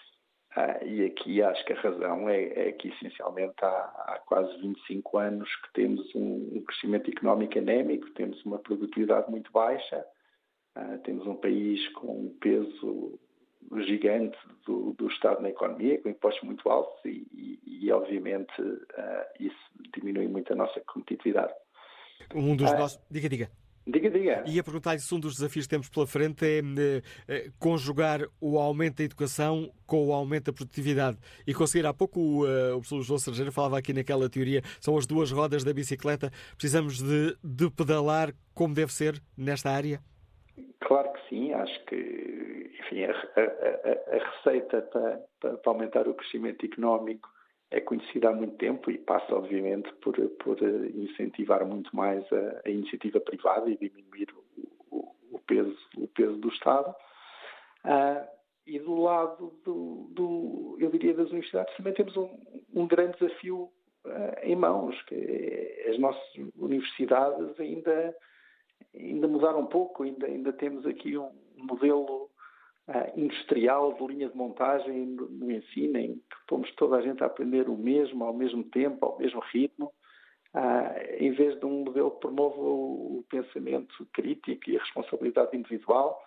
E aqui acho que a razão é que, essencialmente, há quase 25 anos que temos um crescimento económico anémico, temos uma produtividade muito baixa, temos um país com um peso gigante do Estado na economia, com impostos muito altos e obviamente, isso diminui muito a nossa competitividade. Um dos nossos... Diga. Diga. Ia perguntar-lhe se um dos desafios que temos pela frente é conjugar o aumento da educação com o aumento da produtividade e conseguir. Há pouco o professor João Sergeira falava aqui naquela teoria, são as duas rodas da bicicleta. Precisamos de pedalar como deve ser nesta área? Claro que sim. Acho que, enfim, a receita para aumentar o crescimento económico é conhecida há muito tempo e passa, obviamente, por incentivar muito mais a iniciativa privada e diminuir o peso do Estado. E do lado eu diria, das universidades, também temos um grande desafio em mãos, que as nossas universidades ainda mudaram um pouco, ainda temos aqui um modelo industrial de linha de montagem no ensino, em que pomos toda a gente a aprender o mesmo, ao mesmo tempo, ao mesmo ritmo, em vez de um modelo que promova o pensamento crítico e a responsabilidade individual,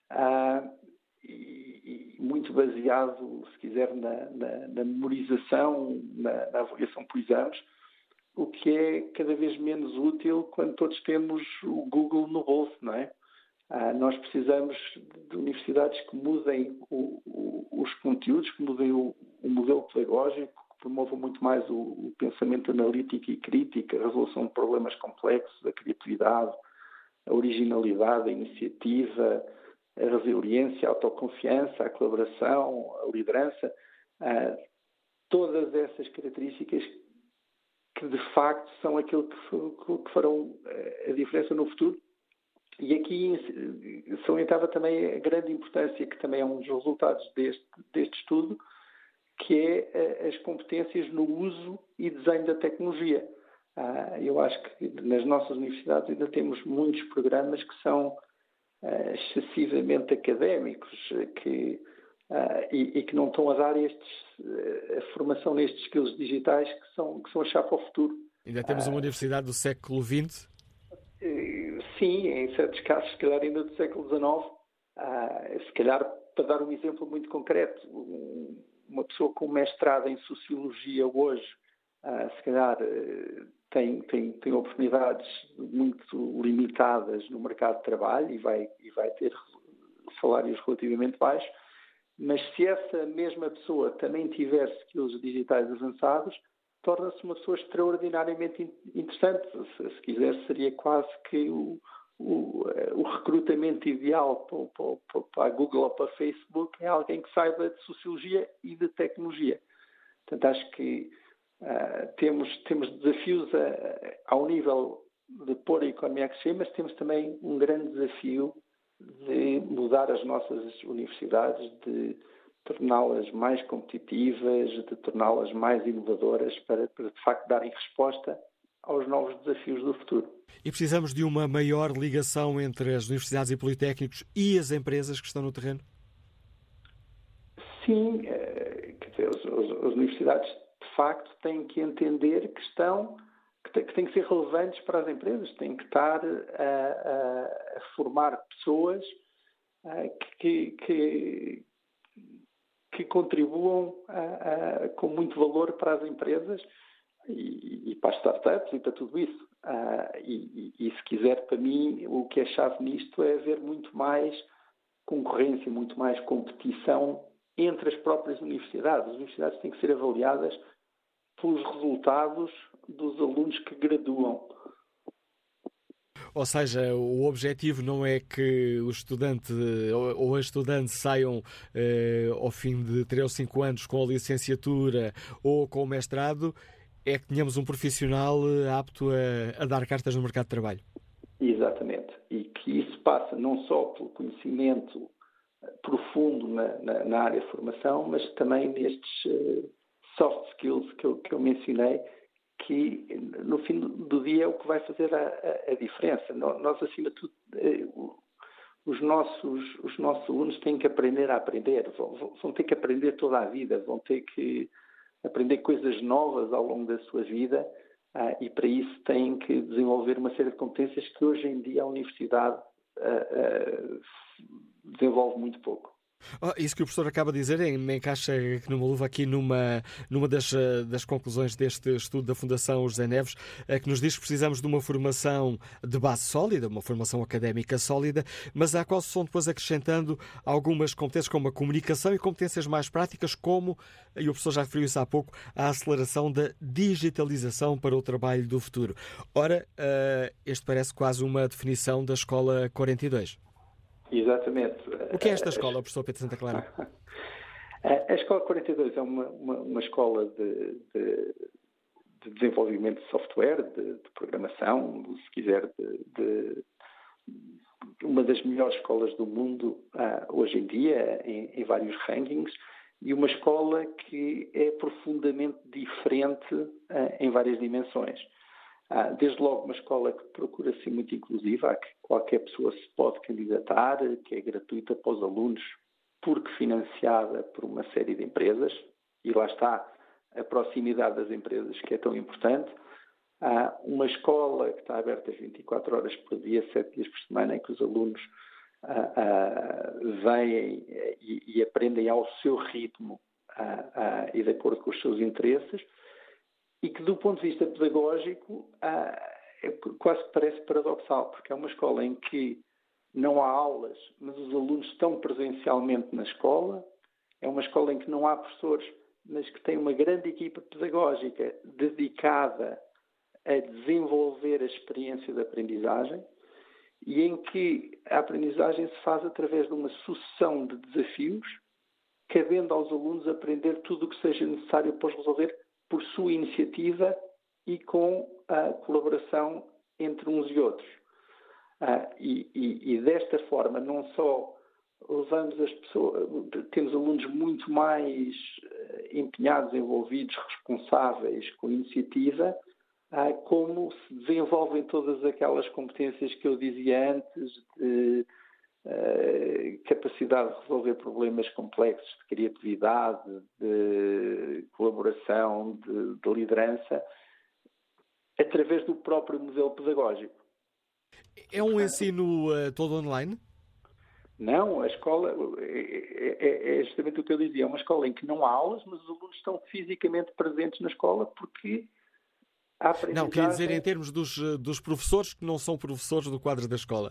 e muito baseado, se quiser, na memorização, na avaliação por exames, o que é cada vez menos útil quando todos temos o Google no bolso, não é? Nós precisamos de universidades que mudem os conteúdos, que mudem o modelo pedagógico, que promovam muito mais o pensamento analítico e crítico, a resolução de problemas complexos, a criatividade, a originalidade, a iniciativa, a resiliência, a autoconfiança, a colaboração, a liderança. Todas essas características que, de facto, são aquilo que farão a diferença no futuro. E aqui salientava também a grande importância, que também é um dos resultados deste estudo, que é as competências no uso e desenho da tecnologia. Eu acho que nas nossas universidades ainda temos muitos programas que são excessivamente académicos e que não estão a dar a formação nestes skills digitais que são a chave ao futuro. Ainda temos uma universidade do século XX? Sim, em certos casos, se calhar ainda do século XIX. Se calhar, para dar um exemplo muito concreto, uma pessoa com mestrado em Sociologia hoje, se calhar tem oportunidades muito limitadas no mercado de trabalho e vai ter salários relativamente baixos, mas se essa mesma pessoa também tiver skills digitais avançados, torna-se uma pessoa extraordinariamente interessante. Se quiser, seria quase que o recrutamento ideal para a Google ou para a Facebook é alguém que saiba de Sociologia e de Tecnologia. Portanto, acho que temos desafios ao nível de pôr a economia a crescer, mas temos também um grande desafio de mudar as nossas universidades, de torná-las mais competitivas, de torná-las mais inovadoras para de facto darem resposta aos novos desafios do futuro. E precisamos de uma maior ligação entre as universidades e politécnicos e as empresas que estão no terreno? Sim, quer dizer, as universidades de facto têm que entender que têm que ser relevantes para as empresas, têm que estar a formar pessoas que contribuam com muito valor para as empresas e para as startups e para tudo isso. E se quiser, para mim, o que é chave nisto é haver muito mais concorrência, muito mais competição entre as próprias universidades. As universidades têm que ser avaliadas pelos resultados dos alunos que graduam. Ou seja, o objetivo não é que o estudante ou a estudante saiam ao fim de 3 ou 5 anos com a licenciatura ou com o mestrado, é que tenhamos um profissional apto a dar cartas no mercado de trabalho. Exatamente. E que isso passa não só pelo conhecimento profundo na área de formação, mas também nestes soft skills que eu mencionei, que no fim do dia é o que vai fazer a diferença. Nós, acima de tudo, os nossos alunos têm que aprender a aprender, vão ter que aprender toda a vida, vão ter que aprender coisas novas ao longo da sua vida, e para isso têm que desenvolver uma série de competências que hoje em dia a universidade desenvolve muito pouco. Isso que o professor acaba de dizer me encaixa numa luva aqui numa das conclusões deste estudo da Fundação José Neves, que nos diz que precisamos de uma formação de base sólida, uma formação académica sólida, mas à qual se vão depois acrescentando algumas competências como a comunicação e competências mais práticas como, e o professor já referiu isso há pouco, a aceleração da digitalização para o trabalho do futuro. Ora, este parece quase uma definição da Escola 42. Exatamente. O que é esta escola, professor Pedro Santa Clara? A Escola 42 é uma escola de desenvolvimento de software, de programação, se quiser, de uma das melhores escolas do mundo hoje em dia, em vários rankings, e uma escola que é profundamente diferente em várias dimensões. Desde logo uma escola que procura ser muito inclusiva, a que qualquer pessoa se pode candidatar, que é gratuita para os alunos, porque financiada por uma série de empresas, e lá está a proximidade das empresas que é tão importante. Uma escola que está aberta 24 horas por dia, 7 dias por semana, em que os alunos vêm e aprendem ao seu ritmo e de acordo com os seus interesses, e que, do ponto de vista pedagógico, quase que parece paradoxal, porque é uma escola em que não há aulas, mas os alunos estão presencialmente na escola, é uma escola em que não há professores, mas que tem uma grande equipa pedagógica dedicada a desenvolver a experiência de aprendizagem, e em que a aprendizagem se faz através de uma sucessão de desafios, cabendo aos alunos aprender tudo o que seja necessário para os resolver por sua iniciativa e com a colaboração entre uns e outros. E desta forma, não só levamos as pessoas, temos alunos muito mais empenhados, envolvidos, responsáveis, com iniciativa, como se desenvolvem todas aquelas competências que eu dizia antes, de capacidade de resolver problemas complexos, de criatividade, de colaboração, de liderança, através do próprio modelo pedagógico. É um ensino todo online? Não, a escola é justamente o que eu dizia, é uma escola em que não há aulas, mas os alunos estão fisicamente presentes na escola porque a aprendizagem... Não, queria dizer em termos dos professores que não são professores do quadro da escola.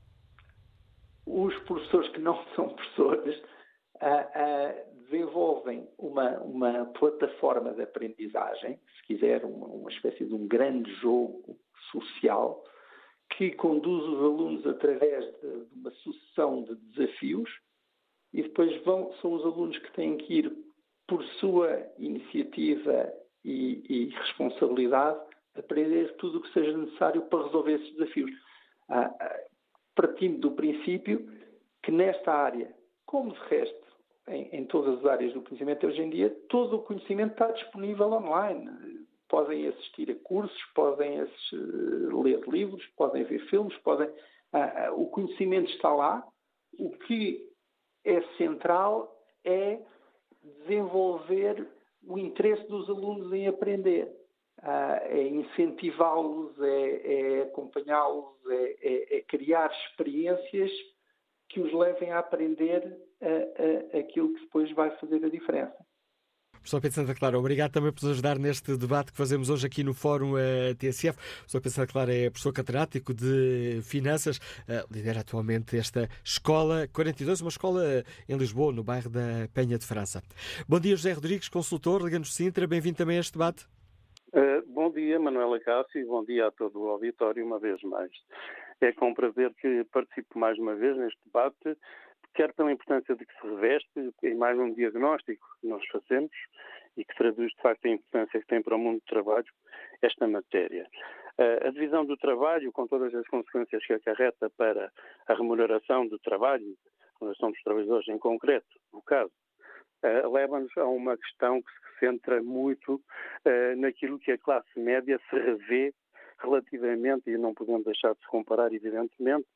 Os professores que não são professores desenvolvem uma plataforma de aprendizagem, se quiser, uma espécie de um grande jogo social, que conduz os alunos através de uma sucessão de desafios, e depois são os alunos que têm que ir, por sua iniciativa e responsabilidade, aprender tudo o que seja necessário para resolver esses desafios. Partindo do princípio que nesta área, como de resto em todas as áreas do conhecimento hoje em dia, todo o conhecimento está disponível online. Podem assistir a cursos, podem ler livros, podem ver filmes, o conhecimento está lá. O que é central é desenvolver o interesse dos alunos em aprender. É incentivá-los, é acompanhá-los, é criar experiências que os levem a aprender aquilo que depois vai fazer a diferença. Professor Pedro Santa Clara, obrigado também por nos ajudar neste debate que fazemos hoje aqui no Fórum TSF. O professor Pedro Santa Clara é professor catedrático de Finanças, lidera atualmente esta Escola 42, uma escola em Lisboa, no bairro da Penha de França. Bom dia, José Rodrigues, consultor, Liga-nos Sintra, bem-vindo também a este debate. Bom dia, Manuela Cássio, e bom dia a todo o auditório uma vez mais. É com prazer que participo mais uma vez neste debate, quer pela importância de que se reveste em mais um diagnóstico que nós fazemos e que traduz de facto a importância que tem para o mundo do trabalho esta matéria. A divisão do trabalho, com todas as consequências que acarreta para a remuneração do trabalho, a remuneração dos trabalhadores em concreto, no caso, leva-nos a uma questão que se centra muito naquilo que a classe média se revê relativamente, e não podemos deixar de se comparar, evidentemente,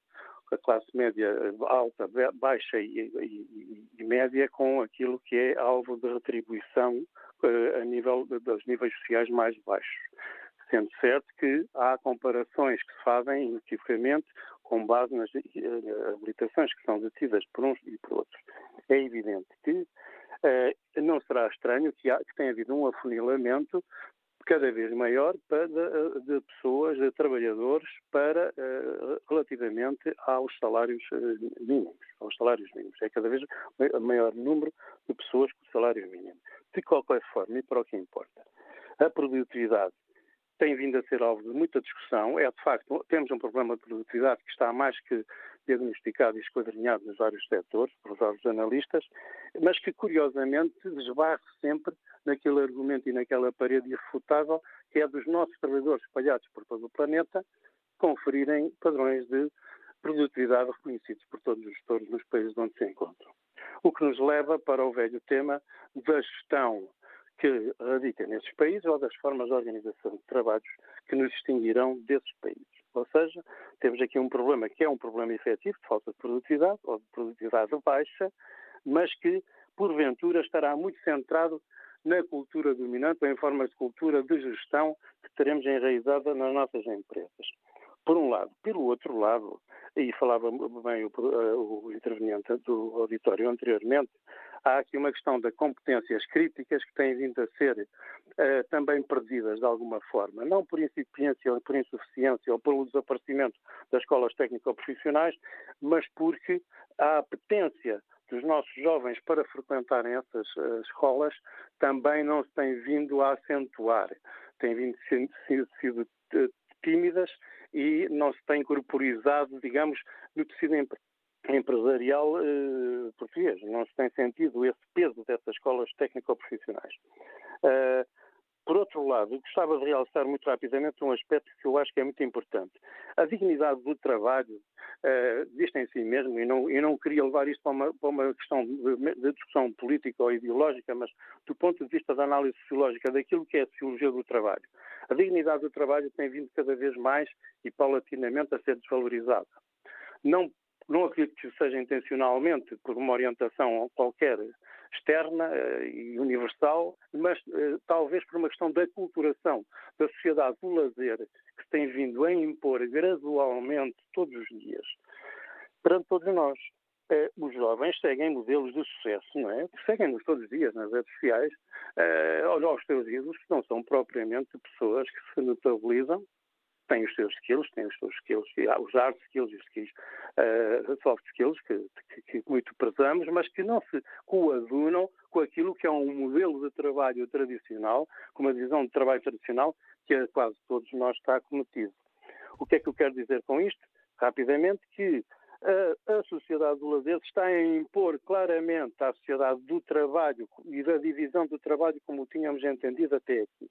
a classe média alta, baixa e média com aquilo que é alvo de retribuição a nível dos níveis sociais mais baixos. Sendo certo que há comparações que se fazem inequivocamente com base nas habilitações que são detidas por uns e por outros. É evidente que não será estranho que tenha havido um afunilamento cada vez maior de pessoas, de trabalhadores, relativamente aos salários mínimos. É cada vez maior número de pessoas com salários mínimos. De qualquer forma, e para o que importa, a produtividade tem vindo a ser alvo de muita discussão. De facto, temos um problema de produtividade que está mais que diagnosticado e esquadrinhado nos vários setores, pelos vários analistas, mas que, curiosamente, desbarre sempre naquele argumento e naquela parede irrefutável que é dos nossos trabalhadores espalhados por todo o planeta conferirem padrões de produtividade reconhecidos por todos os gestores nos países onde se encontram. O que nos leva para o velho tema da gestão que radica nesses países ou das formas de organização de trabalhos que nos distinguirão desses países. Ou seja, temos aqui um problema que é um problema efetivo de falta de produtividade ou de produtividade baixa, mas que, porventura, estará muito centrado na cultura dominante ou em formas de cultura de gestão que teremos enraizada nas nossas empresas. Por um lado. Pelo outro lado, e falava bem o interveniente do auditório anteriormente, há aqui uma questão de competências críticas que têm vindo a ser também perdidas de alguma forma, não por incipiência ou por insuficiência ou pelo desaparecimento das escolas técnico-profissionais, mas porque a apetência dos nossos jovens para frequentarem essas escolas também não se tem vindo a acentuar. Têm sido tímidas e não se tem corporizado, digamos, no tecido empresarial português. Não se tem sentido esse peso dessas escolas técnico-profissionais. Por outro lado, gostava de realçar muito rapidamente um aspecto que eu acho que é muito importante. A dignidade do trabalho diz em si mesmo, e não queria levar isto para uma questão de discussão política ou ideológica, mas do ponto de vista da análise sociológica daquilo que é a sociologia do trabalho. A dignidade do trabalho tem vindo cada vez mais e paulatinamente a ser desvalorizada. Não acredito que seja intencionalmente por uma orientação qualquer externa e universal, mas talvez por uma questão da aculturação da sociedade do lazer que se tem vindo a impor gradualmente todos os dias perante todos nós. Os jovens seguem modelos de sucesso, não é? Seguem-nos todos os dias nas redes sociais, aos seus ídolos, que não são propriamente pessoas que se notabilizam. Têm os seus skills, os hard skills e os skills, soft skills, que muito prezamos, mas que não se coadunam com aquilo que é um modelo de trabalho tradicional, com uma visão de trabalho tradicional que a quase todos nós está acometido. O que é que eu quero dizer com isto? Rapidamente, que a sociedade do lazer está a impor claramente à sociedade do trabalho e da divisão do trabalho como o tínhamos entendido até aqui.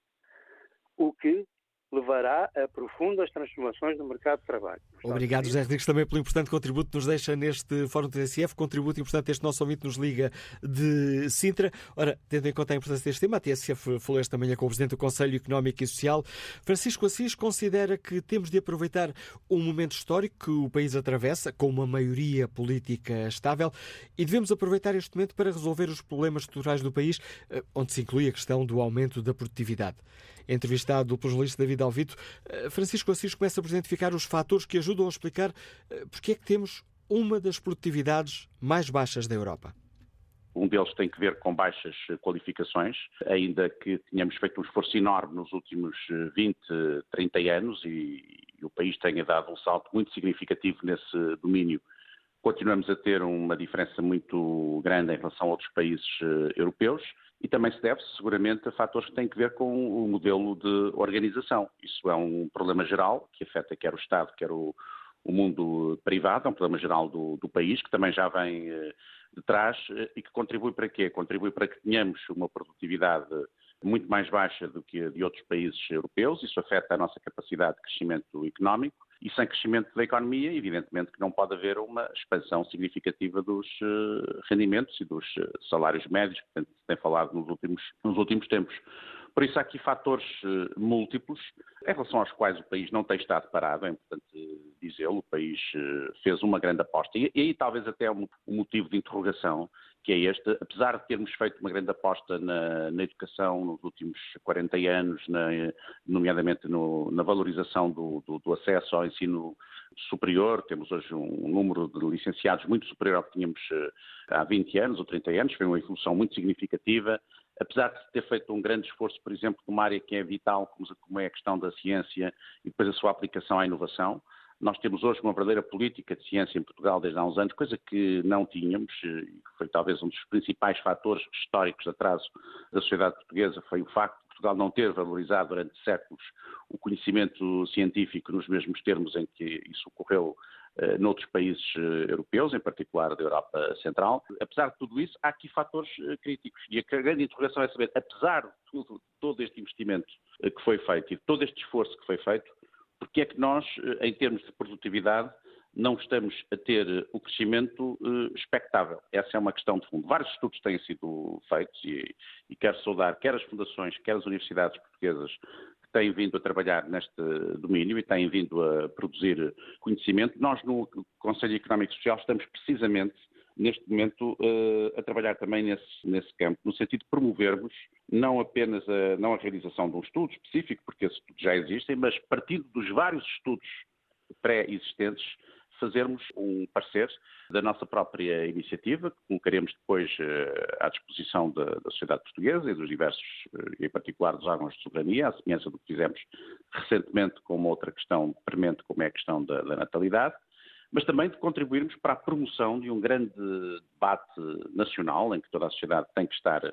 O que levará a profundas transformações no mercado de trabalho. Obrigado, José Rodrigues, também pelo importante contributo que nos deixa neste Fórum TSF, contributo importante este nosso ouvinte nos liga de Sintra. Ora, tendo em conta a importância deste tema, a TSF falou esta manhã com o Presidente do Conselho Económico e Social. Francisco Assis considera que temos de aproveitar um momento histórico que o país atravessa, com uma maioria política estável, e devemos aproveitar este momento para resolver os problemas estruturais do país, onde se inclui a questão do aumento da produtividade. Entrevistado pelo jornalista David Alvito, Francisco Assis começa por identificar os fatores que ajudam a explicar porque é que temos uma das produtividades mais baixas da Europa. Um deles tem que ver com baixas qualificações, ainda que tenhamos feito um esforço enorme nos últimos 20, 30 anos e o país tenha dado um salto muito significativo nesse domínio. Continuamos a ter uma diferença muito grande em relação a outros países europeus e também se deve, seguramente, a fatores que têm que ver com o modelo de organização. Isso é um problema geral que afeta quer o Estado, quer o mundo privado, é um problema geral do país, que também já vem de trás e que contribui para quê? Contribui para que tenhamos uma produtividade muito mais baixa do que a de outros países europeus. Isso afeta a nossa capacidade de crescimento económico e sem crescimento da economia, evidentemente que não pode haver uma expansão significativa dos rendimentos e dos salários médios, que se tem falado nos últimos tempos. Por isso há aqui fatores múltiplos, em relação aos quais o país não tem estado parado, é importante dizê-lo, o país fez uma grande aposta. E aí talvez até um motivo de interrogação, que é este, apesar de termos feito uma grande aposta na educação nos últimos 40 anos, nomeadamente na valorização do acesso ao ensino superior, temos hoje um número de licenciados muito superior ao que tínhamos há 20 anos ou 30 anos, foi uma evolução muito significativa. Apesar de ter feito um grande esforço, por exemplo, numa área que é vital, como é a questão da ciência e depois a sua aplicação à inovação, nós temos hoje uma verdadeira política de ciência em Portugal desde há uns anos, coisa que não tínhamos, e que foi talvez um dos principais fatores históricos de atraso da sociedade portuguesa, foi o facto de Portugal não ter valorizado durante séculos o conhecimento científico nos mesmos termos em que isso ocorreu noutros países europeus, em particular da Europa Central. Apesar de tudo isso, há aqui fatores críticos. E a grande interrogação é saber, apesar de todo este investimento que foi feito e de todo este esforço que foi feito, porque é que nós, em termos de produtividade, não estamos a ter o crescimento expectável? Essa é uma questão de fundo. Vários estudos têm sido feitos e quero saudar quer as fundações, quer as universidades portuguesas que têm vindo a trabalhar neste domínio e têm vindo a produzir conhecimento. Nós, no Conselho Económico e Social, estamos precisamente, neste momento, a trabalhar também nesse campo, no sentido de promovermos não apenas não a realização de um estudo específico, porque esses estudos já existem, mas partindo dos vários estudos pré-existentes, fazermos um parecer da nossa própria iniciativa, que colocaremos depois à disposição da sociedade portuguesa e dos diversos, em particular dos órgãos de soberania, à semelhança do que fizemos recentemente com uma outra questão premente, como é a questão da natalidade, mas também de contribuirmos para a promoção de um grande debate nacional, em que toda a sociedade tem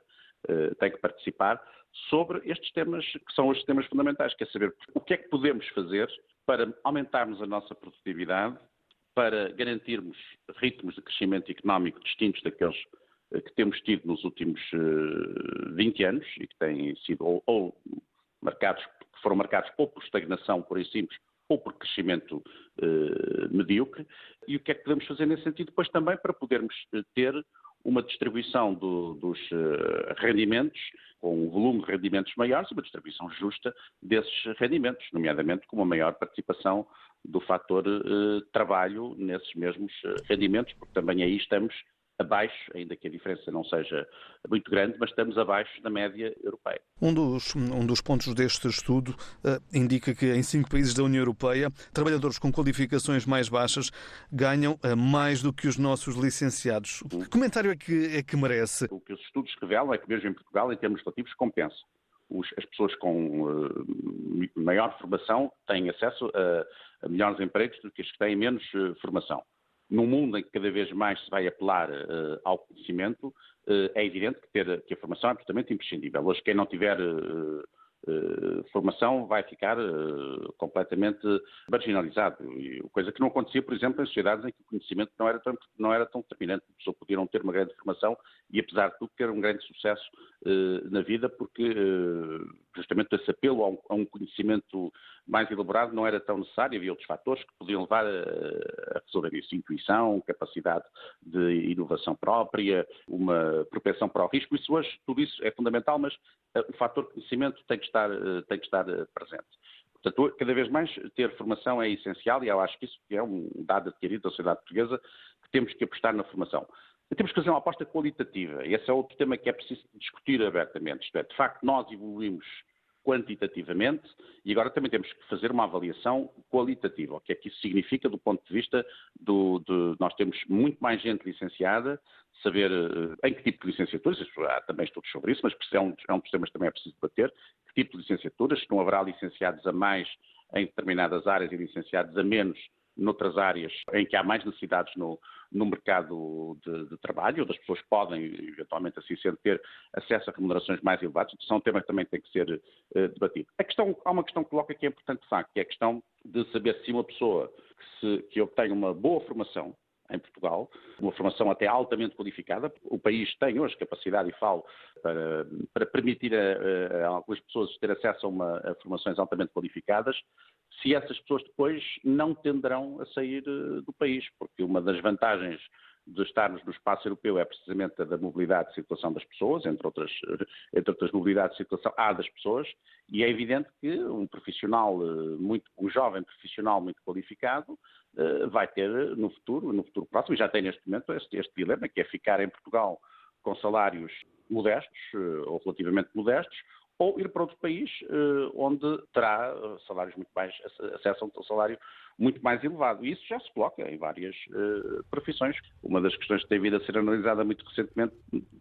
que participar, sobre estes temas que são os temas fundamentais, que é saber o que é que podemos fazer para aumentarmos a nossa produtividade, para garantirmos ritmos de crescimento económico distintos daqueles que temos tido nos últimos 20 anos e que têm sido ou foram marcados ou por estagnação, por aí simples, ou por crescimento medíocre, e o que é que podemos fazer nesse sentido depois também para podermos ter uma distribuição dos rendimentos, com um volume de rendimentos maiores e uma distribuição justa desses rendimentos, nomeadamente com uma maior participação do fator trabalho nesses mesmos rendimentos, porque também aí estamos abaixo, ainda que a diferença não seja muito grande, mas estamos abaixo da média europeia. Um dos pontos deste estudo indica que em 5 países da União Europeia, trabalhadores com qualificações mais baixas ganham mais do que os nossos licenciados. Que comentário é que merece? O que os estudos revelam é que mesmo em Portugal, em termos relativos, compensa. As pessoas com maior formação têm acesso a melhores empregos do que as que têm menos formação. Num mundo em que cada vez mais se vai apelar ao conhecimento, é evidente que a formação é absolutamente imprescindível. Hoje, quem não tiver formação vai ficar completamente marginalizado. Coisa que não acontecia, por exemplo, em sociedades em que o conhecimento não era tão determinante. As pessoas podiam ter uma grande formação e, apesar de tudo, ter um grande sucesso na vida, porque justamente esse apelo a um conhecimento mais elaborado não era tão necessário. Havia outros fatores que podiam levar a resolver isso. Intuição, capacidade de inovação própria, uma propensão para o risco. Tudo isso é fundamental, mas o fator conhecimento tem que estar presente. Portanto, cada vez mais ter formação é essencial e eu acho que isso é um dado adquirido da sociedade portuguesa, que temos que apostar na formação. E temos que fazer uma aposta qualitativa. E esse é outro tema que é preciso discutir abertamente. Isto é, de facto, nós evoluímos quantitativamente e agora também temos que fazer uma avaliação qualitativa. O que é que isso significa do ponto de vista de nós temos muito mais gente licenciada, saber em que tipo de licenciaturas, há também estudos sobre isso, mas é um dos temas que também é preciso debater, que tipo de licenciaturas, se não haverá licenciados a mais em determinadas áreas e licenciados a menos noutras áreas em que há mais necessidades no mercado de trabalho, onde as pessoas podem, eventualmente assim sendo, ter acesso a remunerações mais elevadas. Isso é um tema que também tem que ser debatido. Há uma questão que coloca que é importante de facto, que é a questão de saber se uma pessoa que obtém uma boa formação em Portugal, uma formação até altamente qualificada. O país tem hoje capacidade, e falo, para permitir a algumas pessoas ter acesso a formações altamente qualificadas, se essas pessoas depois não tenderão a sair do país, porque uma das vantagens de estarmos no espaço europeu é precisamente a da mobilidade de circulação das pessoas, entre outras mobilidades de circulação, há das pessoas, e é evidente que um jovem profissional muito qualificado vai ter no futuro próximo, e já tem neste momento este dilema, que é ficar em Portugal com salários modestos, ou relativamente modestos, ou ir para outro país onde terá salários muito mais, acesso a um salário muito mais elevado. E isso já se coloca em várias profissões. Uma das questões que tem vindo a ser analisada muito recentemente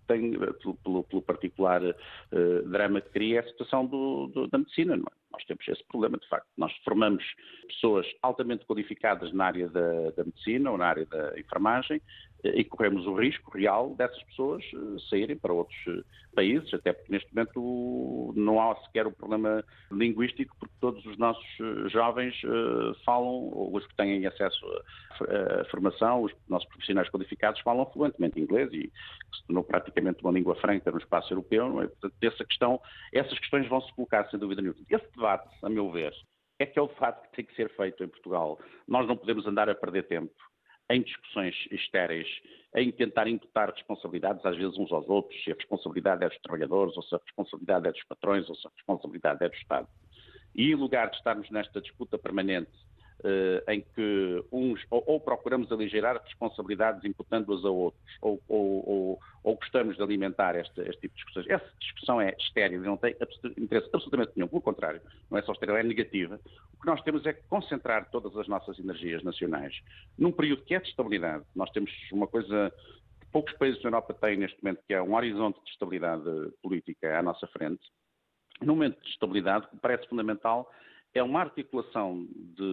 pelo particular drama que cria é a situação da medicina, não é? Nós temos esse problema, de facto. Nós formamos pessoas altamente qualificadas na área da medicina ou na área da enfermagem e corremos o risco real dessas pessoas saírem para outros países, até porque neste momento não há sequer o problema linguístico, porque todos os nossos jovens falam, ou os que têm acesso à formação, os nossos profissionais qualificados falam fluentemente inglês e se tornou praticamente uma língua franca no espaço europeu, não é? Portanto, essas questões vão se colocar sem dúvida nenhuma. Esse debate, a meu ver, é que é o debate que tem que ser feito em Portugal. Nós não podemos andar a perder tempo em discussões estéreis, em tentar imputar responsabilidades, às vezes uns aos outros, se a responsabilidade é dos trabalhadores, ou se a responsabilidade é dos patrões, ou se a responsabilidade é do Estado. E em lugar de estarmos nesta disputa permanente, em que uns ou procuramos aligeirar responsabilidades imputando-as a outros, ou gostamos de alimentar este tipo de discussões. Essa discussão é estéril e não tem interesse absolutamente nenhum. Pelo contrário, não é só estéril, é negativa. O que nós temos é que concentrar todas as nossas energias nacionais num período que é de estabilidade. Nós temos uma coisa que poucos países da Europa têm neste momento, que é um horizonte de estabilidade política à nossa frente. Num momento de estabilidade, o que parece fundamental é uma articulação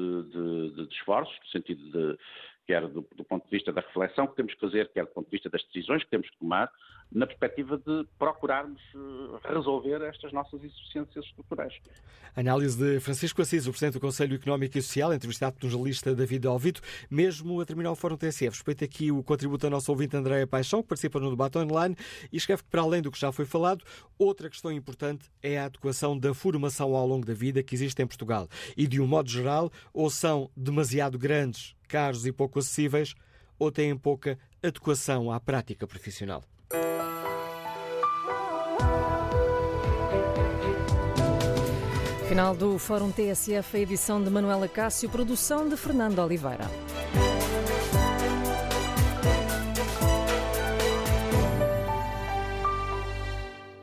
de esforços, no sentido de, quer do ponto de vista da reflexão que temos que fazer, quer do ponto de vista das decisões que temos que tomar, na perspectiva de procurarmos resolver estas nossas insuficiências estruturais. Análise de Francisco Assis, o Presidente do Conselho Económico e Social, entrevistado pelo jornalista David Alvito, mesmo a terminar o Fórum TSF. Respeito aqui o contributo da nossa ouvinte Andréa Paixão, que participa no debate online e escreve que, para além do que já foi falado, outra questão importante é a adequação da formação ao longo da vida que existe em Portugal. E, de um modo geral, ou são demasiado grandes, caros e pouco acessíveis, ou têm pouca adequação à prática profissional. Final do Fórum TSF, a edição de Manuela Cássio, produção de Fernando Oliveira.